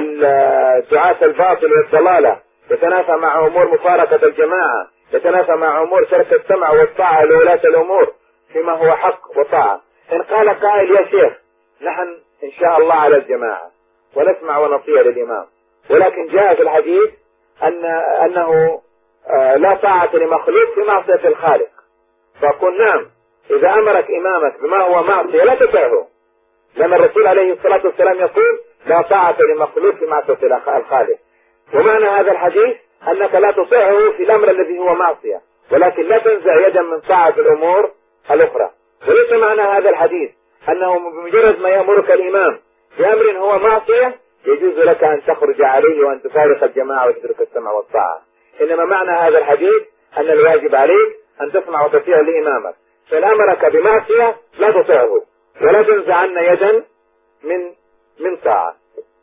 دعاة الباطل والضلالة، يتنافى مع أمور مفارقة الجماعة، يتنافى مع أمور ترك السمع والطاعة لولاة الأمور فيما هو حق وطاعة. إن قال قائل يا شيخ نحن إن شاء الله على الجماعة ونسمع ونطيع للإمام، ولكن جاء في الحديث أن أنه لا طاعة لمخلوق في معصية الخالق، فأقول نعم، إذا أمرك إمامك بما هو معصية لا تطيعه، لأن الرسول عليه الصلاة والسلام يقول لا طاعة لمخلوق في معصية الخالق. ومعنى هذا الحديث أنك لا تطيعه في الأمر الذي هو معصية، ولكن لا تنزع يدا من طاعة الأمور الأخرى. وليس معنى هذا الحديث أنه بمجرد ما يأمرك الإمام بأمر هو معصية يجوز لك أن تخرج عليه وأن تفارق الجماعة وتترك السمع والطاعة. إنما معنى هذا الحديث أن الواجب عليك أن تسمع وتطيع لإمامك، فإن أمرك بمعصية لا تطيعه ولا تنزعن يدا من من طاعة.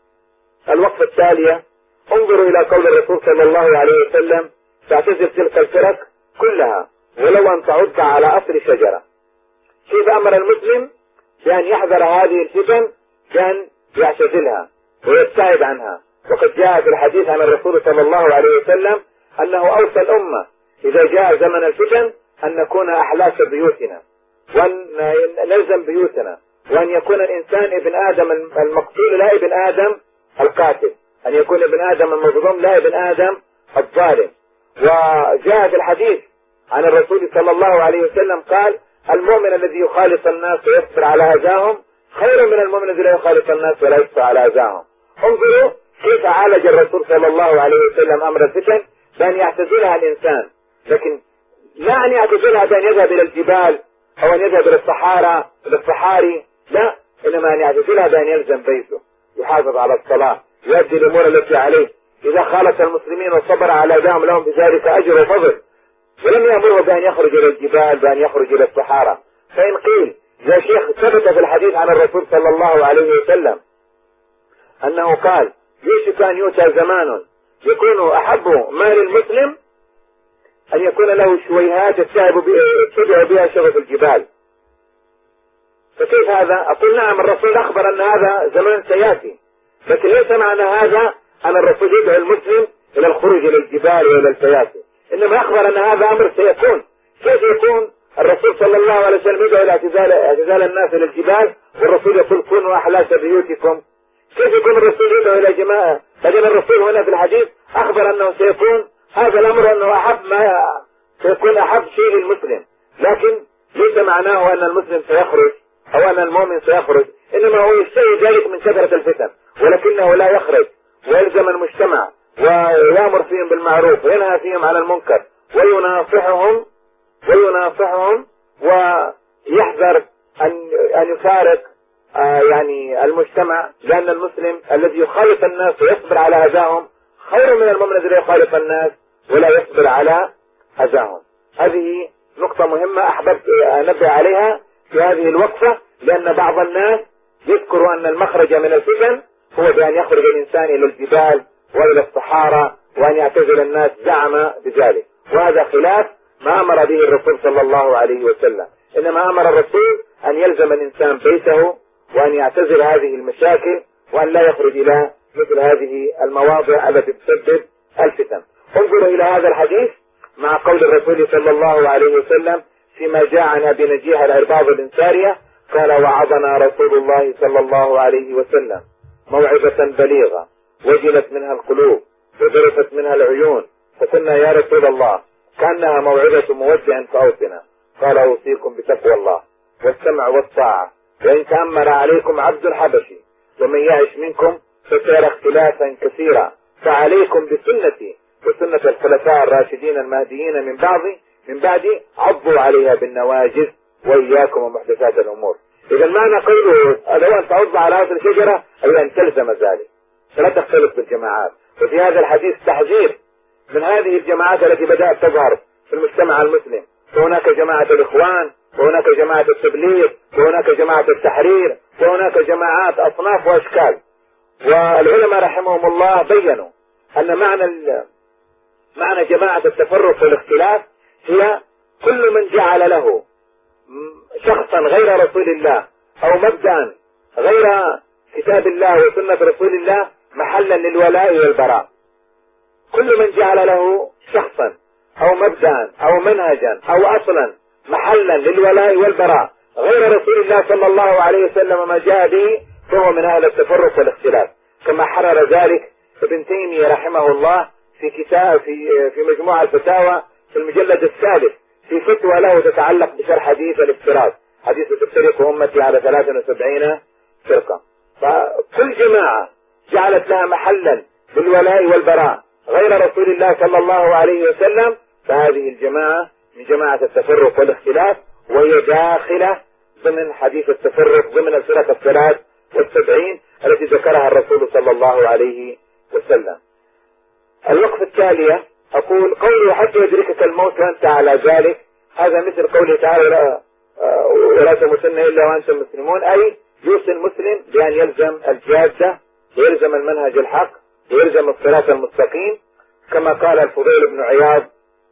الوقفة التالية، انظروا إلى قول الرسول صلى الله عليه وسلم تعتزل تلك الفرق كلها ولو أن تعض على أصل شجرة. كيف أمر المسلم بأن يحذر هذه الفتن بأن يعتزلها ويبتعد عنها. وقد جاء في الحديث عن الرسول صلى الله عليه وسلم أنه أوصى الأمة إذا جاء زمن الفتن أن نكون أحلاس بيوتنا وأن نلزم بيوتنا، وأن يكون الإنسان ابن آدم المقتول لا ابن آدم القاتل، أن يكون ابن آدم المظلوم لا ابن آدم الظالم. وجاء في الحديث عن الرسول صلى الله عليه وسلم قال المؤمن الذي يخالط الناس ويصبر على أذاهم خير من المؤمن الذي لا يخالط الناس ولا يصبر على أذاهم. انظروا كيف عالج الرسول صلى الله عليه وسلم أمر الفتن بأن يعتزلها الإنسان، لكن لا أن يعتزلها بأن يذهب إلى الجبال أو أن يذهب إلى الصحارى إلى الصحاري، لا، إنما أن يعتزلها بأن يلزم بيته، يحافظ على الصلاة، يؤدي الأمور التي عليه، إذا خالط المسلمين وصبر على أذاهم لهم بذلك أجر وفضل. ولم يأمره بأن يخرج إلى الجبال بأن يخرج إلى الصحارى. فإن قيل يا شيخ ثبت في الحديث عن الرسول صلى الله عليه وسلم أنه قال يوشك أن يؤتى زمان يكون أحب مال المسلم أن يكون له شويهات يتبع بها شغف الجبال، فكيف هذا؟ أقول نعم، الرسول أخبر أن هذا زمان سيأتي، لكن ليس معنى هذا أن الرسول يدعو المسلم إلى الخروج إلى الجبال وإلى الفيافي، إنما أخبر أن هذا أمر سيكون. كيف يكون الرسول صلى الله عليه وسلم يدعو إلى اعتزال اعتزال الناس إلى الجبال والرسول يقول كونوا أحلاس بيوتكم؟ كيف يكون الرسول يدعو إلى جماعة؟ لكن الرسول هنا في الحديث أخبر أنه سيكون هذا الأمر، أنه أحب ما سيكون أحب شيء للمسلم، لكن ليس معناه أن المسلم سيخرج أو أن المؤمن سيخرج، إنما هو يشتهي ذلك من كثرة الفتن، ولكنه لا يخرج ويلزم المجتمع ويأمر فيهم بالمعروف وينهى فيهم عن المنكر ويناصحهم ويناصحهم ويحذر أن أن يفارق آه يعني المجتمع، لأن المسلم الذي يخالط الناس ويصبر على أذاهم خير من المؤمن الذي يخالط الناس ولا يصبر على أذاهم. هذه نقطة مهمة أحببت أنبه عليها في هذه الوقفة، لأن بعض الناس يذكر أن المخرج من الفتن هو بأن يخرج الإنسان إلى الجبال وإلى الصحارى وأن يعتزل الناس، زعم بذلك، وهذا خلاف ما أمر به الرسول صلى الله عليه وسلم. إنما أمر الرسول أن يلزم الإنسان بيته وأن يعتزل هذه المشاكل وأن لا يخرج إلى مثل هذه المواضع التي تسبب الفتن. انظروا إلى هذا الحديث مع قول الرسول صلى الله عليه وسلم فيما جاء عن أبي نجيح العرباض بن سارية قال وعظنا رسول الله صلى الله عليه وسلم موعظة بليغة وجلت منها القلوب وذرفت منها العيون، فقلنا يا رسول الله كأنها موعظة مودع فأوصنا، قال أوصيكم بتقوى الله والسمع والطاعة، وإن تأمر عليكم عبد حبشي ومن يعش منكم فسيرى اختلافا كثيرا، فعليكم بسنتي وسنة الخلفاء الراشدين المهديين من بعض من بعدي عضوا عليها بالنواجذ وإياكم ومحدثات الأمور. إذا معنى قوله لو أن تعض على هذه الشجرة أي أن تلزم ذلك، فلا تختلف بالجماعات. وفي هذا الحديث تحذير من هذه الجماعات التي بدأت تظهر في المجتمع المسلم، فهناك جماعة الإخوان وهناك جماعة التبليغ وهناك جماعة التحرير وهناك جماعات أصناف وأشكال. والعلماء رحمهم الله بينوا أن معنى معنى جماعة التفرق والاختلاف هي كل من جعل له شخصا غير رسول الله أو مبدأ غير كتاب الله وسنة رسول الله محلا للولاء والبراء. كل من جعل له شخصا أو مبدأ أو منهجا أو أصلا محلا للولاء والبراء غير رسول الله صلى الله عليه وسلم ما جاء به فهو من أهل التفرق والاختلاف، كما حرر ذلك ابن تيمية رحمه الله في كتاب في في مجموع الفتاوى في المجلد الثالث في فتوى له تتعلق بشرح حديث الافتراض، حديث تفترق أمتي على ثلاثة وسبعين فرقة. فكل جماعة جعلت لها محلا بالولاء والبراء غير رسول الله صلى الله عليه وسلم فهذه الجماعة من جماعة التفرق والاختلاف، وهي داخلة ضمن حديث التفرق ضمن الفرق الثلاث والسبعين التي ذكرها الرسول صلى الله عليه وسلم. الوقفة التالية أقول قوله حتى يدركك الموت وأنت على ذلك، هذا مثل قوله تعالى ولا تموتن إلا وأنتم مسلمون، أي يوصي المسلم بأن يلزم الجادة ويلزم المنهج الحق ويلزم الصراط المستقيم، كما قال الفضيل بن عياض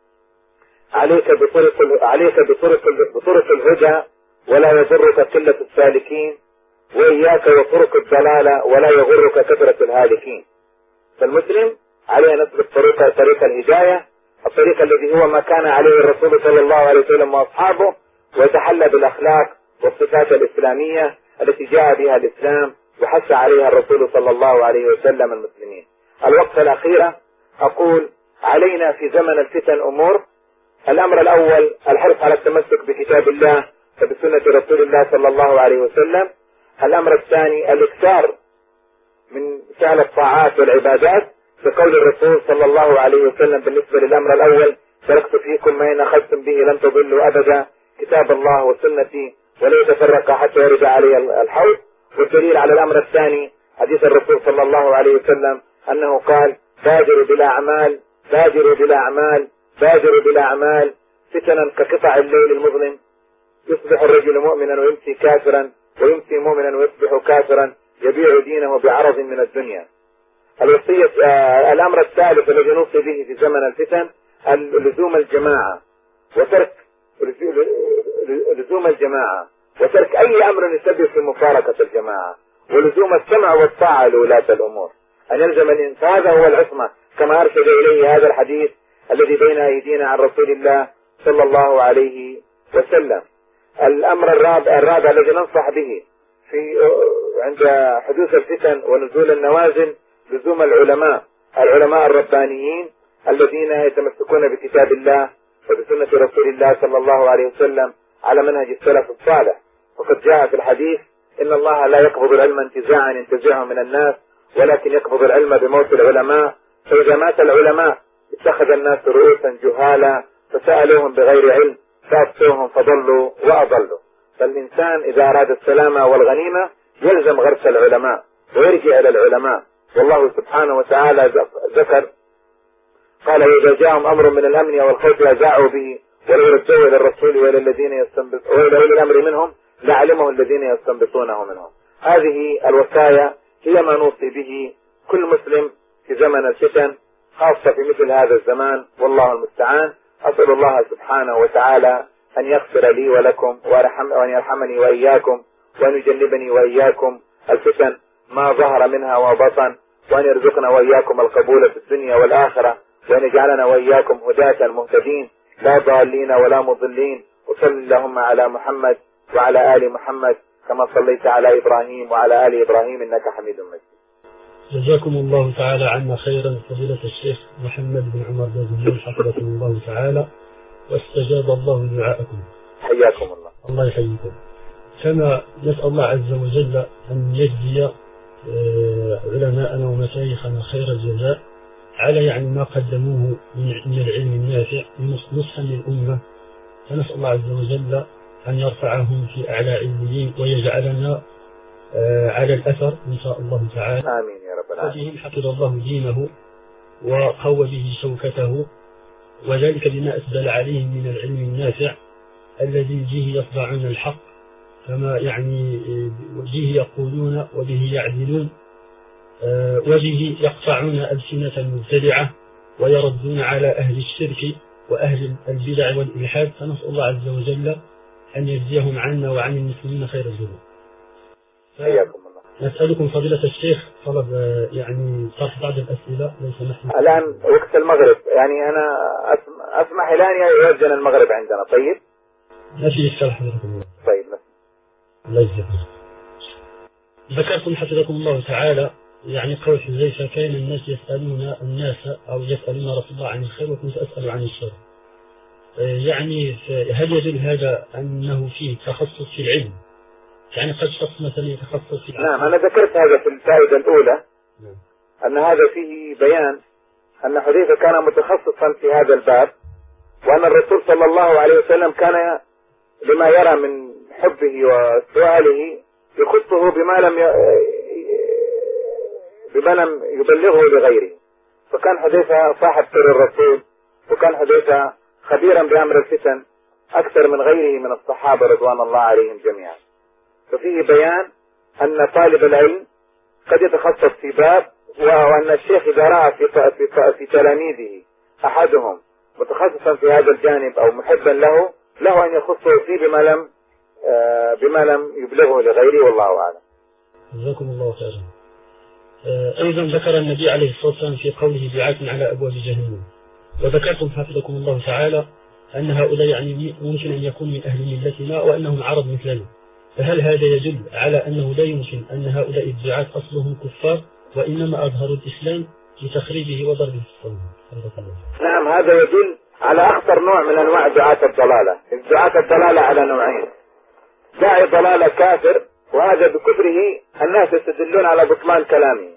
عليك بطرق عليك بطرق بطرق الهدى ولا يضرك قلة السالكين، وإياك وطرق الضلالة ولا يغرك كثرة الهالكين. فالمسلم عليه نسلك طريق طريق الهداية، الطريق الذي هو ما كان عليه الرسول صلى الله عليه وسلم وأصحابه، ويتحلى بالأخلاق والصفات الإسلامية التي جاء بها الإسلام وحث عليها الرسول صلى الله عليه وسلم المسلمين. الوقفة الأخيرة أقول علينا في زمن الفتن أمور. الأمر الأول الحرص على التمسك بكتاب الله وبسنة رسول الله صلى الله عليه وسلم. الأمر الثاني الإكثار من فعل الطاعات والعبادات بقول الرسول صلى الله عليه وسلم بالنسبة للأمر الأول تركت فيكم ما إن أخذتم به لم تضلوا أبدا، كتاب الله وسنتي ولا يتفرق حتى يرد علي الحوض. والدليل على الأمر الثاني حديث الرسول صلى الله عليه وسلم أنه قال بادروا بالأعمال بادروا بالأعمال بادروا بالأعمال فتنا كقطع الليل المظلم، يصبح الرجل مؤمنا ويمسي كافرا ويمسي مؤمنا ويصبح كافرا، يبيع دينه بعرض من الدنيا. الوصية آه الأمر الثالث الذي نوصي به في زمن الفتن لزوم الجماعة وترك لزوم الجماعة وترك أي أمر يسبب في مفارقة الجماعة، ولزوم السمع والطاعة لولاة الأمور، أن يلزم الإنسان، هذا هو العصمة كما أرشد إليه هذا الحديث الذي بين أيدينا عن رسول الله صلى الله عليه وسلم. الأمر الرابع, الرابع الذي ننصح به في عند حدوث الفتن ونزول النوازل لزوم العلماء العلماء الربانيين الذين يتمسكون بكتاب الله وبسنة رسول الله صلى الله عليه وسلم على منهج السلف الصالح. وقد جاء في الحديث إن الله لا يقبض العلم انتزاعا ينتزعه من الناس ولكن يقبض العلم بموت العلماء، فإذا مات العلماء اتخذ الناس رؤوسا جهالا فسألوهم بغير علم فأفتوهم فضلوا وأضلوا. فالإنسان إذا أراد السلامة والغنيمة يلزم غرس العلماء ويرجع إلى العلماء. والله سبحانه وتعالى ذكر قال إذا جاءهم أمر من الأمن والخوف أذاعوا به ولو ردوا إلى الرسول وإلى الذين يستنبطون وإلى أولي الأمر منهم لعلمه الذين يستنبطونه منهم. هذه الوصايا هي ما نوصي به كل مسلم في زمن الفتن خاصة في مثل هذا الزمان، والله المستعان. أسأل الله سبحانه وتعالى أن يغفر لي ولكم وأن يرحمني وإياكم وأن يجنبني وإياكم الفتن ما ظهر منها وبطن، وأن يرزقنا وإياكم القبول في الدنيا والآخرة، وأن يجعلنا وإياكم هداة مهتدين لا ضالين ولا مضلين. وصل اللهم على محمد وعلى آل محمد كما صليت على إبراهيم وعلى آل إبراهيم إنك حميد مجيد. جزاكم الله تعالى عنا خيرا فضيلة الشيخ محمد بن عمر بازمون حفظكم الله تعالى واستجاب الله دعاءكم. حياكم الله. الله يحييكم. كما نسأل الله عز وجل أن يجزي علماءنا ومشايخنا خير الجزاء على يعني ما قدموه من العلم النافع نصحا للأمة، فنسأل الله عز وجل أن يرفعهم في أعلى عليين ويجعلنا على الأثر إن شاء الله تعالى. آمين يا رب العالمين. وبهم حفظ الله دينه وقوى به شوكته، وذلك بما أسدل عليه من العلم النافع الذي به يصدعون الحق، كما يعني به يقولون وبه يعدلون وبه يقطعون ألسنة المبتدعة ويردون على أهل الشرك وأهل البدع والإلحاد، فنسأل الله عز وجل أن يجزيهم عنا وعن المسلمين خير الجزاء. حياكم الله. نسألكم فضيلة الشيخ طلب يعني طرح بعض الأسئلة لو سمحتم. الآن وقت المغرب، يعني أنا أسمح الآن يؤذن المغرب عندنا. طيب ما في إشكال حضرتكم الله. طيب الله يجزيكم. ذكرتم حفظكم الله تعالى يعني قول حذيفة كان الناس يسألون الناس أو يسألون رسول الله عن الخير وكنت أسأل عن الشر. يعني هل يدل هذا أنه فيه تخصص في العلم؟ يعني قد شخص مثلا يتخصص في نعم، أنا ذكرت هذا في الفائدة الأولى. نعم. أن هذا فيه بيان أن حذيفة كان متخصصا في هذا الباب، وأن الرسول صلى الله عليه وسلم كان لما يرى من حبه وسؤاله يخصه بما لم ي... بما لم يبلغه لغيره. فكان حذيفة صاحب سر الرسول، وكان حذيفة خبيرا بأمر الفتن أكثر من غيره من الصحابة رضوان الله عليهم جميعا. ففيه بيان أن طالب العلم قد يتخصص في باب، وأن الشيخ إذا رأى في, في, في تلاميذه أحدهم متخصصا في هذا الجانب أو محبا له له أن يخصه فيه بما لم بما لم يبلغه لغيره، والله أعلم. جزاكم الله خيرا. أيضا ذكر النبي عليه الصلاة والسلام في قوله دعاة على أبواب جهنم، وذكرتم حفظكم الله تعالى أن هؤلاء يعني ممكن أن يكون من أهل ملتنا وأنهم عرب مثلنا، فهل هذا يدل على أنه لا يمكن أن هؤلاء الدعاة أصلهم كفار وإنما أظهروا الإسلام لتخريبه وضربه في الصميم؟ نعم، هذا يدل على أخطر نوع من أنواع دعاة الضلالة. دعاة الضلالة على نوعين: داعي ضلالة كافر، وهذا بكفره الناس يستدلون على بطلان كلامه،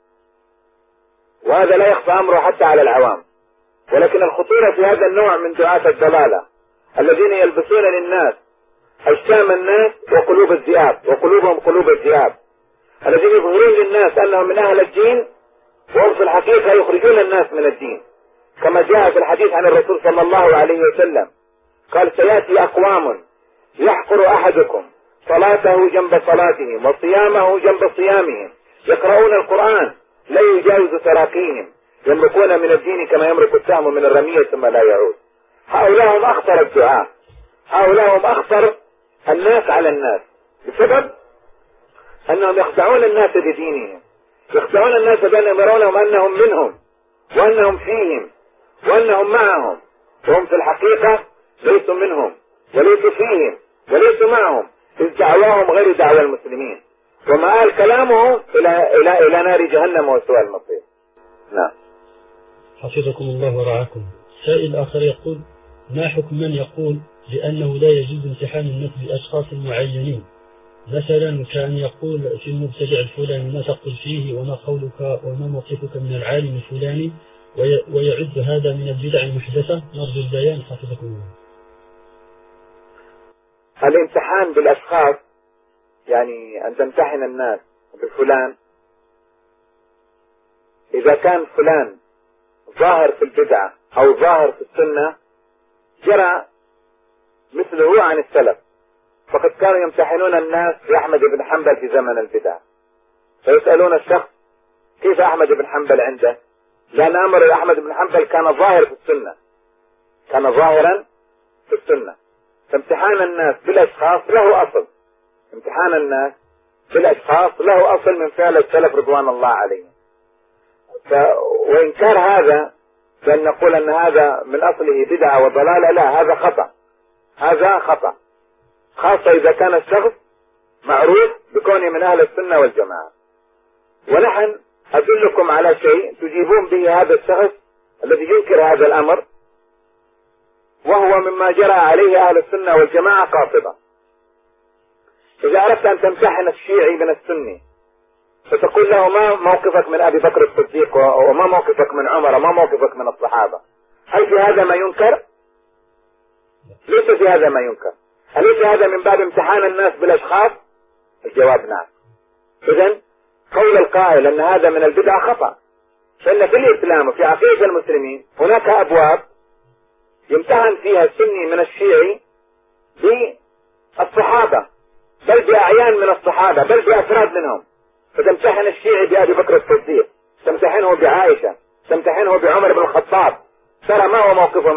وهذا لا يخفى أمره حتى على العوام. ولكن الخطورة في هذا النوع من دعاة الضلالة الذين يلبسون للناس أجسام الناس وقلوب الذئاب، وقلوبهم قلوب الذئاب، الذين يظهرون للناس أنهم من أهل الدين وهم في الحقيقة يخرجون الناس من الدين، كما جاء في الحديث عن الرسول صلى الله عليه وسلم قال: سيأتي أقوام يحقر أحدكم صلاته جنب صلاتهم وصيامه جنب صيامهم، يقرؤون القرآن لا يجاوز تراقيهم، يمرقون من الدين كما يمرق السهم من الرمية ثم لا يعود. هؤلاء هم أخطر الدعاء، هؤلاء هم أخطر الناس على الناس، بسبب أنهم يخدعون الناس بدينهم، يخدعون الناس بأنهم يرونهم أنهم منهم وأنهم فيهم وأنهم معهم، وهم في الحقيقة ليسوا منهم وليسوا فيهم وليسوا معهم، إذ دعواهم غير دعوى المسلمين، ومآل كلامهم إلى إلى إلى نار جهنم وسوء المصير. نعم. حفظكم الله ورعاكم. سائل آخر يقول: ما حكم من يقول بأنه لا يجوز امتحان الناس بأشخاص معينين، مثلا كان يقول في المبتدع الفلاني ما تقول فيه وما قولك وما موقفك من العالم الفلاني، ويعد هذا من البدع المحدثة؟ نرجو البيان حفظكم الله. الامتحان بالأشخاص، يعني أن تمتحن الناس بفلان، إذا كان فلان ظاهر في البدعة أو ظاهر في السنة جرى مثله عن السلف، فقد كانوا يمتحنون الناس بأحمد بن حنبل في زمن البدع، فيسألون الشخص كيف أحمد بن حنبل عنده، لأن أمر أحمد بن حنبل كان ظاهر في السنة، كان ظاهرا في السنة. فامتحان الناس بالأشخاص له أصل، امتحان الناس بالأشخاص له أصل من فعل السلف رضوان الله عليهم. وإنكار هذا بأن نقول أن هذا من أصله بدعة وضلالة، لا، هذا خطأ، هذا خطأ، خاصة إذا كان الشخص معروف بكونه من أهل السنة والجماعة. ونحن أدلكم على شيء تجيبون به هذا الشخص الذي ينكر هذا الأمر، وهو مما جرى عليه أهل السنة والجماعة قاطبة. إذا أردت أن تمتحن الشيعي من السني فتقول له ما موقفك من أبي بكر الصديق وما موقفك من عمر وما موقفك من الصحابة، هل في هذا ما ينكر؟ ليس في هذا ما ينكر. أليس هذا من باب امتحان الناس بالأشخاص؟ الجواب نعم. إذن قول القائل أن هذا من البدع خطأ، فإن في الإسلام وفي عقيدة المسلمين هناك أبواب يمتحن فيها السني من الشيعي بالصحابة، بل بأعيان من الصحابة، بل بأفراد منهم. فتمتحن الشيعي بأبي بكر الصديق، تمتحنه بعائشة، تمتحنه بعمر بن الخطاب، ترى ما هو موقفه منه.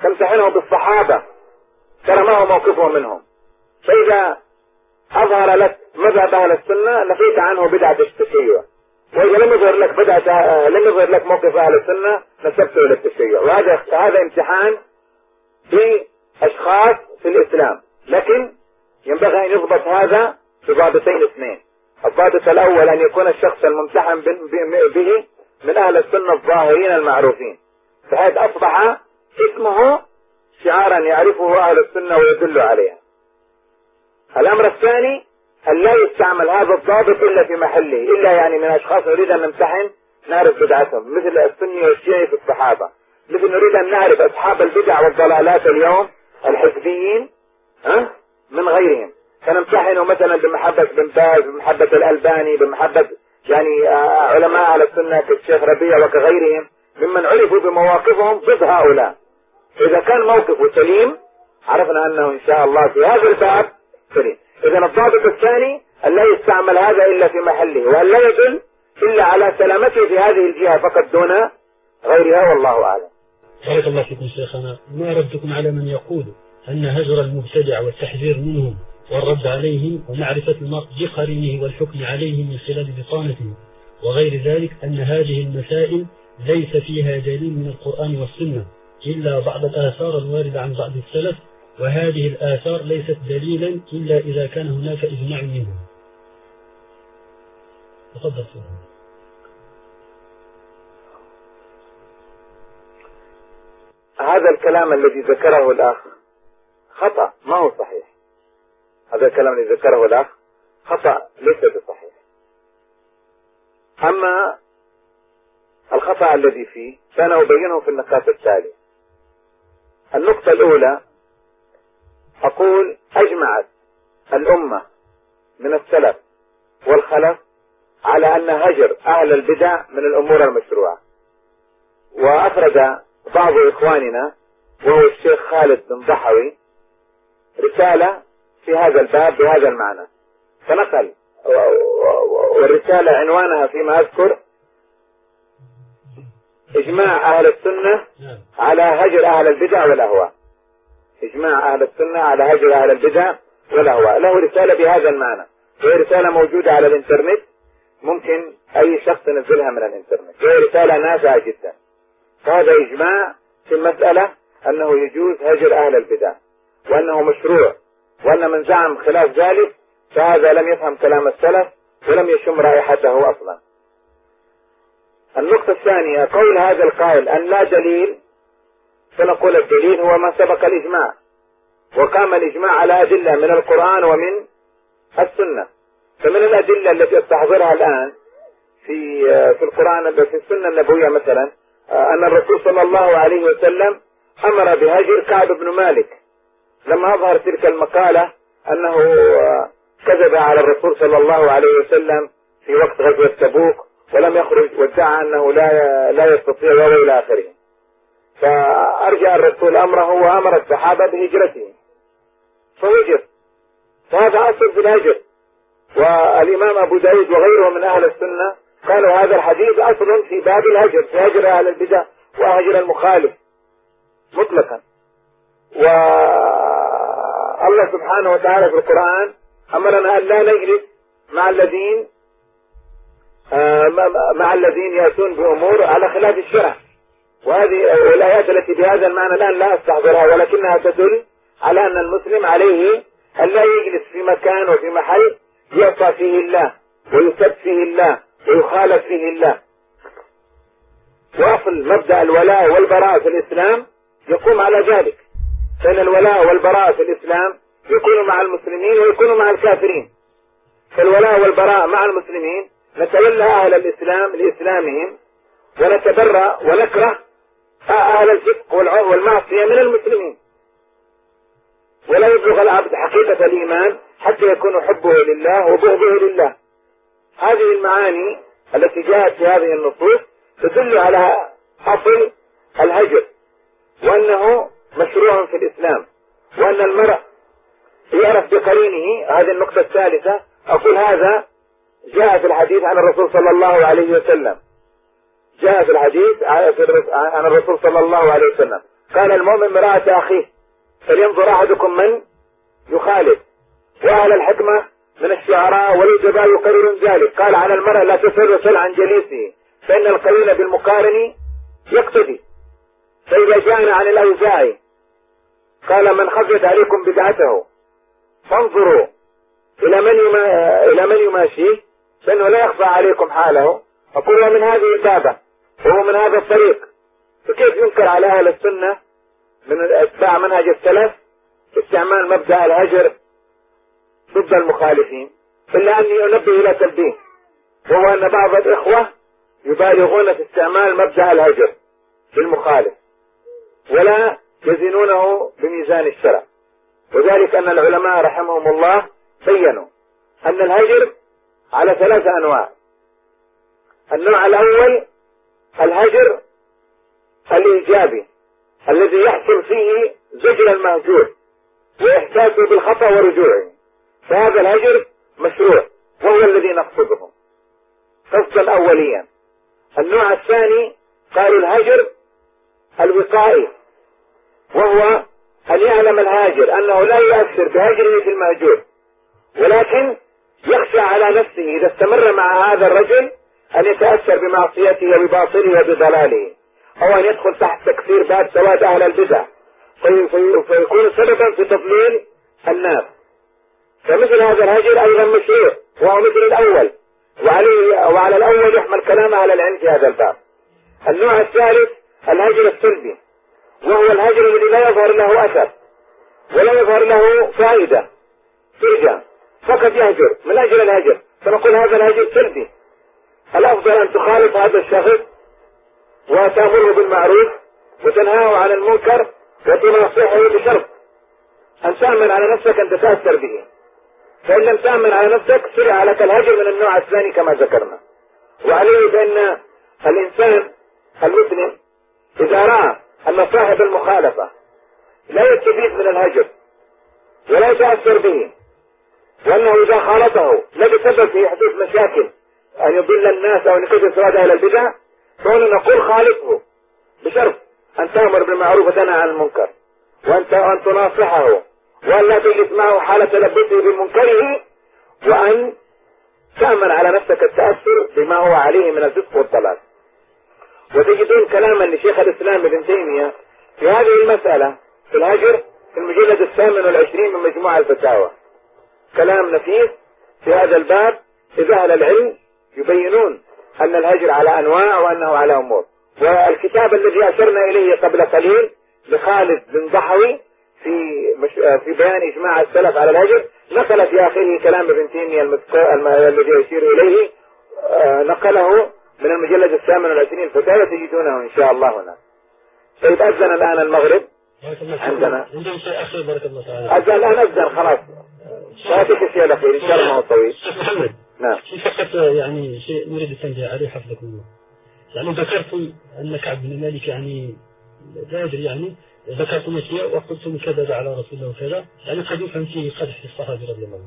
تمتحنه بالصحابة ترى ما هو موقفه منهم. فإذا أظهر لك مذهب أهل السنة نفيت عنه بدعة التشيع، وإذا لم يظهر لك بدعة لم يظهر لك موقف أهل السنة نسبته إلى التشيع. وهذا هذا امتحان بأشخاص في الإسلام، لكن ينبغي أن يضبط هذا بضابطين اثنين. الضابط الأول أن يكون الشخص الممتحن به من أهل السنة الظاهرين المعروفين، بحيث أصبح اسمه شعارا يعرفه أهل السنة ويدل عليها. الأمر الثاني أن لا يستعمل هذا الضابط إلا في محله، إلا يعني من أشخاص نريد أن نمتحن نعرف بدعتهم، مثل السني والشيعي في الصحابة، مثل نريد أن نعرف أصحاب البدع والضلالات اليوم الحزبيين ها من غيرهم، فنمتحنه مثلا بمحبة بن باز، بمحبة الألباني، بمحبة يعني علماء على السنة كالشيخ ربيع وكغيرهم ممن عرفوا بمواقفهم ضد هؤلاء. إذا كان موقفه سليم عرفنا أنه إن شاء الله في هذا الباب سليم. إذا الضابط الثاني أن لا يستعمل هذا إلا في محله، وأن لا يدل إلا على سلامته في هذه الجهة فقط دون غيرها، والله أعلم. بارك الله فيكم شيخنا. ما ردكم على من يقول أن هجر المبتدع والتحذير منهم والرد عليهم ومعرفة المرء بقرينه والحكم عليه من خلال بطانته وغير ذلك أن هذه المسائل ليس فيها دليل من القرآن والسنة إلا بعض الآثار الواردة عن بعض السلف، وهذه الآثار ليست دليلا إلا إذا كان هناك إجماع منهم؟ تفضل سيدنا. هذا الكلام الذي ذكره الأخ خطأ، ما هو صحيح. هذا الكلام الذي ذكره الأخ خطأ ليس بصحيح. أما الخطأ الذي فيه سنبينه في النقاط التالية. النقطة الأولى، أقول أجمعت الأمة من السلف والخلف على أن هجر أهل البدع من الأمور المشروعة، وأفرد بعض إخواننا وهو الشيخ خالد بن ضحوي رسالة في هذا الباب بهذا المعنى، فنقل والرسالة عنوانها فيما أذكر إجماع أهل السنة على هجر أهل البدع والأهواء. إجماع أهل السنة على هجر أهل البدع والأهواء، له رسالة بهذا المعنى، وهي رسالة موجودة على الإنترنت، ممكن أي شخص ينزلها من الإنترنت، وهي رسالة نافعة جدا. فهذا إجماع في المسألة أنه يجوز هجر أهل البدع وأنه مشروع، وأن من زعم خلاف ذلك فهذا لم يفهم كلام السلف ولم يشم رائحته أصلا. النقطة الثانية، قول هذا القائل أن لا دليل، فنقول الدليل هو ما سبق الإجماع، وقام الإجماع على أدلة من القرآن ومن السنة. فمن الأدلة التي استحضرها الآن في في القرآن في السنة النبوية مثلا أن الرسول صلى الله عليه وسلم أمر بهجر كعب بن مالك لما أظهر تلك المقالة أنه كذب على الرسول صلى الله عليه وسلم في وقت غزوة تبوك ولم يخرج، وادعى أنه لا لا يستطيع وإلى آخره. فأرجع الرسول أمره وأمر الصحابة بهجرته فهجر، فهذا أصل في الهجر. والإمام أبو داود وغيره من أهل السنة قالوا هذا الحديث أصل في باب الهجر، في هجر أهل البدع وهجر المخالف مطلقا. والله سبحانه وتعالى في القرآن أمرنا أن لا نجلس مع الذين مع الذين يأتون بأمور على خلاف الشرع، وهذه الآيات التي بهذا المعنى الآن لا أستحضرها، ولكنها تدل على أن المسلم عليه أن لا يجلس في مكان وفي محل يعصى فيه الله ويسب فيه الله ويخالف فيه الله. وأصل مبدأ الولاء والبراء في الإسلام يقوم على ذلك، فإن الولاء والبراء في الإسلام يكون مع المسلمين ويكون مع الكافرين. فالولاء والبراء مع المسلمين نتولى أهل الإسلام لإسلامهم، ونتبرأ ونكره أهل الفسق والمعصية من المسلمين. ولا يبلغ العبد حقيقة الإيمان حتى يكون حبه لله وبغضه لله. هذه المعاني التي جاءت في هذه النصوص تدل على أصل الهجر، وأنه مشروع في الإسلام، وأن المرء يعرف بقرينه. هذه النقطة الثالثة، أقول هذا جاء في الحديث عن الرسول صلى الله عليه وسلم، جاء في الحديث عن الرسول صلى الله عليه وسلم قال المؤمن مرآة أخيه فلينظر أحدكم من يخالف. وأهل الحكمة من الشعراء والأدباء يقررون ذلك. قال على المرء لا تسل وسل عن جليسه فإن القليل بالمقارن يقتدي. فإذا جاءنا عن الأوزاعي قال من خفت عليكم بدعته فانظروا إلى من يما... إلى من يماشيه فإنه لا يخفى عليكم حاله. أقول من هذه البابة وهو من هذا الطريق. فكيف ينكر على أهل السنة من اتباع منهج السلف استعمال مبدأ الهجر ضد المخالفين؟ إلا أني أنبه إلى تنبيه، وهو أن بعض الإخوة يبالغون في استعمال مبدأ الهجر للمخالف ولا يزنونه بميزان الشرع. وذلك أن العلماء رحمهم الله بينوا أن الهجر على ثلاثة أنواع. النوع الأول الهجر الإيجابي الذي يحصل فيه زجر المهجور وإحساسه بالخطأ ورجوعه، فهذا الهجر مشروع وهو الذي نقصده قصدا أوليا. النوع الثاني قالوا الهجر الوقائي، وهو أن يعلم الهاجر أنه لا يؤثر بهجره في المهجور، ولكن يخشى على نفسه إذا استمر مع هذا الرجل أن يتأثر بمعصيته وبباطله وبضلاله، أو أن يدخل تحت تكفير باب سواد أهل البدع في في فيكون سببا في تضليل الناس. فمثل هذا الهجر أيضا مشروع وهو مثل الأول، وعليه وعلى الأول يحمل كلام أهل العلم في هذا الباب. النوع الثالث الهجر السلبي، وهو الهجر الذي لا يظهر له أثر ولا يظهر له فائدة، ترجع فقط يهجر من أجل الهجر، فنقول هذا الهجر سلبي. الأفضل أن تخالف هذا الشخص وتأمره بالمعروف وتنهاه عن المنكر وتناصحه بشرط أن تأمن على نفسك أن تتأثر به، فإن لم تأمن على نفسك شرع لك الهجر من النوع الثاني كما ذكرنا. وعليه فإن الإنسان المسلم إذا رأى أن صاحب المخالفة لا يستفيد من الهجر ولا يتأثر به، وأنه إذا خالطه لا بسبب في حدوث مشاكل أن يضل الناس أو أن يكثر سواد أهل البدع، فهنا نقول خالطه بشرط أن تأمر بالمعروف وتنهى عن المنكر، وأن أن تناصحه، وأن لا تجلس معه حالة تلبسه بمنكره، وأن تأمن على نفسك التأثر بما هو عليه من الفسق والضلال. وتجدون كلاما لشيخ الإسلام ابن تيمية في هذه المسألة في الهجر في المجلد الثامن والعشرين من مجموع الفتاوى، كلام نفيس في هذا الباب، إذا أهل العلم يبينون أن الهجر على أنواع وأنه على أمور. والكتاب الذي أشرنا إليه قبل قليل لخالد بن ضحوي في مش... في بيان إجماع السلف على الهجر نقل في آخره كلام ابن تيمية الم... الذي يشير إليه، آه نقله من المجلد الثامن والعشرين الفتاوى، تجدونه إن شاء الله هنا. طيب أذن الآن المغرب عندنا عندنا شيء أخير بارك الله تعالى. أذن الآن أذن خلاص فاتك الشيء الأخير إن شاء الله ما هو طويل. شيخ محمد نعم في فقط يعني شيء نريد التنبيه عليه حفظكم الله. يعني ذكرتم أن كعب بن مالك يعني لا أدري يعني ذكرتم أشياء وقلتم كذب على رسول الله وكذا، يعني قد يفهم فيه قدح في الصحابة رضي الله عنه.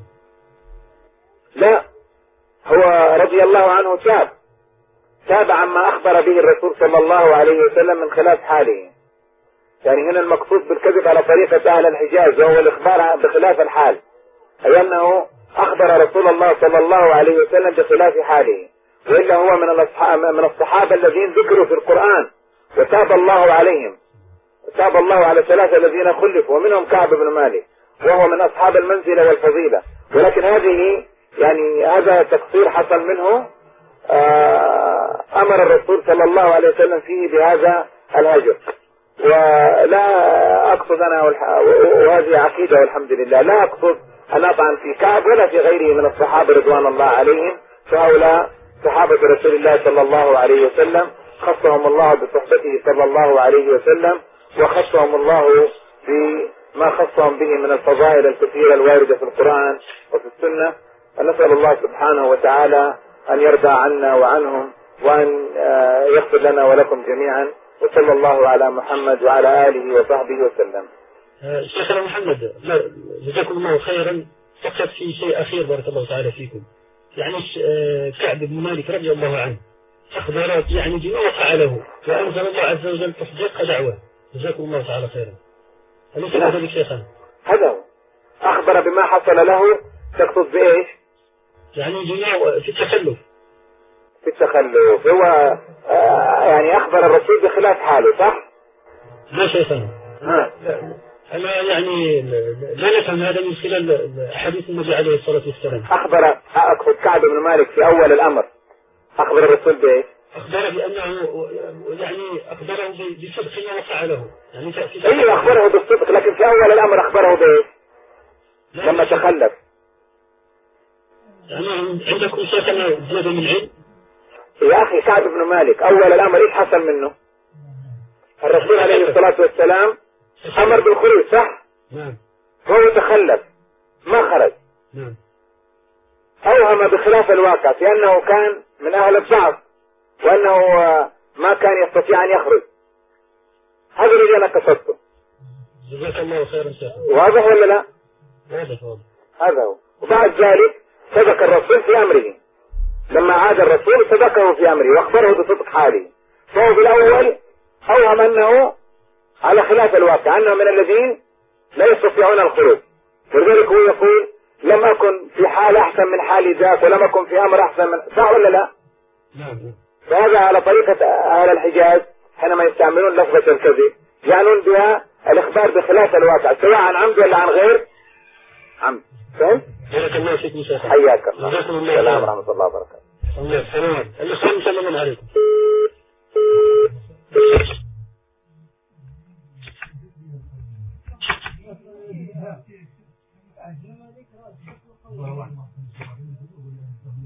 لا، هو رضي الله عنه تاب تاب عما أخبر به الرسول صلى الله عليه وسلم من خلاف حاله. يعني هنا المقصود بالكذب على طريقة أهل الحجاز وهو الإخبار بخلاف الحال، أي أنه أخبر رسول الله صلى الله عليه وسلم بخلاف حاله، وإلا هو من الأصحاب من الصحابة الذين ذكروا في القرآن وتاب الله عليهم. تاب الله على ثلاثة الذين خلفوا ومنهم كعب بن مالك وهو من أصحاب المنزلة والفضيلة، ولكن هذه يعني هذا تقصير حصل منه، أمر الرسول صلى الله عليه وسلم فيه بهذا الهجر. ولا أقصد أنا وهذه عقيدة والحمد لله، لا أقصد أن أطعن في كعب ولا في غيره من الصحابة رضوان الله عليهم، فهؤلاء صحابة رسول الله صلى الله عليه وسلم خصهم الله بصحبته صلى الله عليه وسلم، وخصهم الله بما خصهم به من الفضائل الكثيرة الواردة في القرآن وفي السنة. ونسأل الله سبحانه وتعالى أن يرضى عنا وعنهم وأن يغفر لنا ولكم جميعا، وصلى الله على محمد وعلى آله وصحبه وسلم. شيخنا محمد جزاكم الله خيرا، فقط في شيء أخير بارك الله تعالى فيكم. يعني كعب بن مالك رضي الله عنه أخبرت يعني بما وقع له، وأنزل الله عز وجل تصديق دعوة جزاكم الله تعالى خيرا. أليس كذلك شيخنا؟ هذا هو. أخبر بما حصل له، تقصد بإيش؟ يعني جميع في التخلف. في التخلف هو آه يعني أخبر الرسول بخلاف حاله، صح؟ لا شيخنا. ها. أنا يعني لا نفهم هذا من خلال أحاديث النبي عليه الصلاة والسلام. أخبر أقصد كعب بن مالك في أول الأمر أخبر الرسول بإيش؟ أخبره بأنه يعني أخبره بصدق ما فعله. يعني أيوه أخبره بالصدق، لكن في أول الأمر أخبره بإيش؟ لما تخلف. يعني عندكم شيخنا زيادة من علم؟ يا أخي كعب بن مالك أول الأمر إيش حصل منه؟ الرسول عليه الصلاة والسلام أمر بالخروج، صح؟ نعم. هو تخلف ما خرج. نعم. أوهم بخلاف الواقع في أنه كان من أهل الضعف وأنه ما كان يستطيع أن يخرج. هذا الذي أنا قصدته. جزاك الله خيرا شيخ. واضح ولا لا؟ واضح واضح. هذا هو. وبعد ذلك صدق الرسول في أمره، لما عاد الرسول صدقه في أمره وأخبره بصدق حاله. فهو بالأول أوهم أنه على خلاف الواقع، أنه من الذين لا يستطيعون الخروج، ولذلك هو يقول لم أكن في حال أحسن من حالي ذاك ولم أكن في أمر أحسن من، صح ولا لا؟ نعم. فهذا على طريقة أهل الحجاز حينما يستعملون لفظة الكذب يعنون بها الإخبار بخلاف الواقع سواء عن عمد ولا عن غير عمد. فهمت؟ بارك الله فيكم شيخ. حياك الله. جزاكم الله. السلام ورحمة الله وبركاته. الله السلام. الإخوان سلام عليكم. الله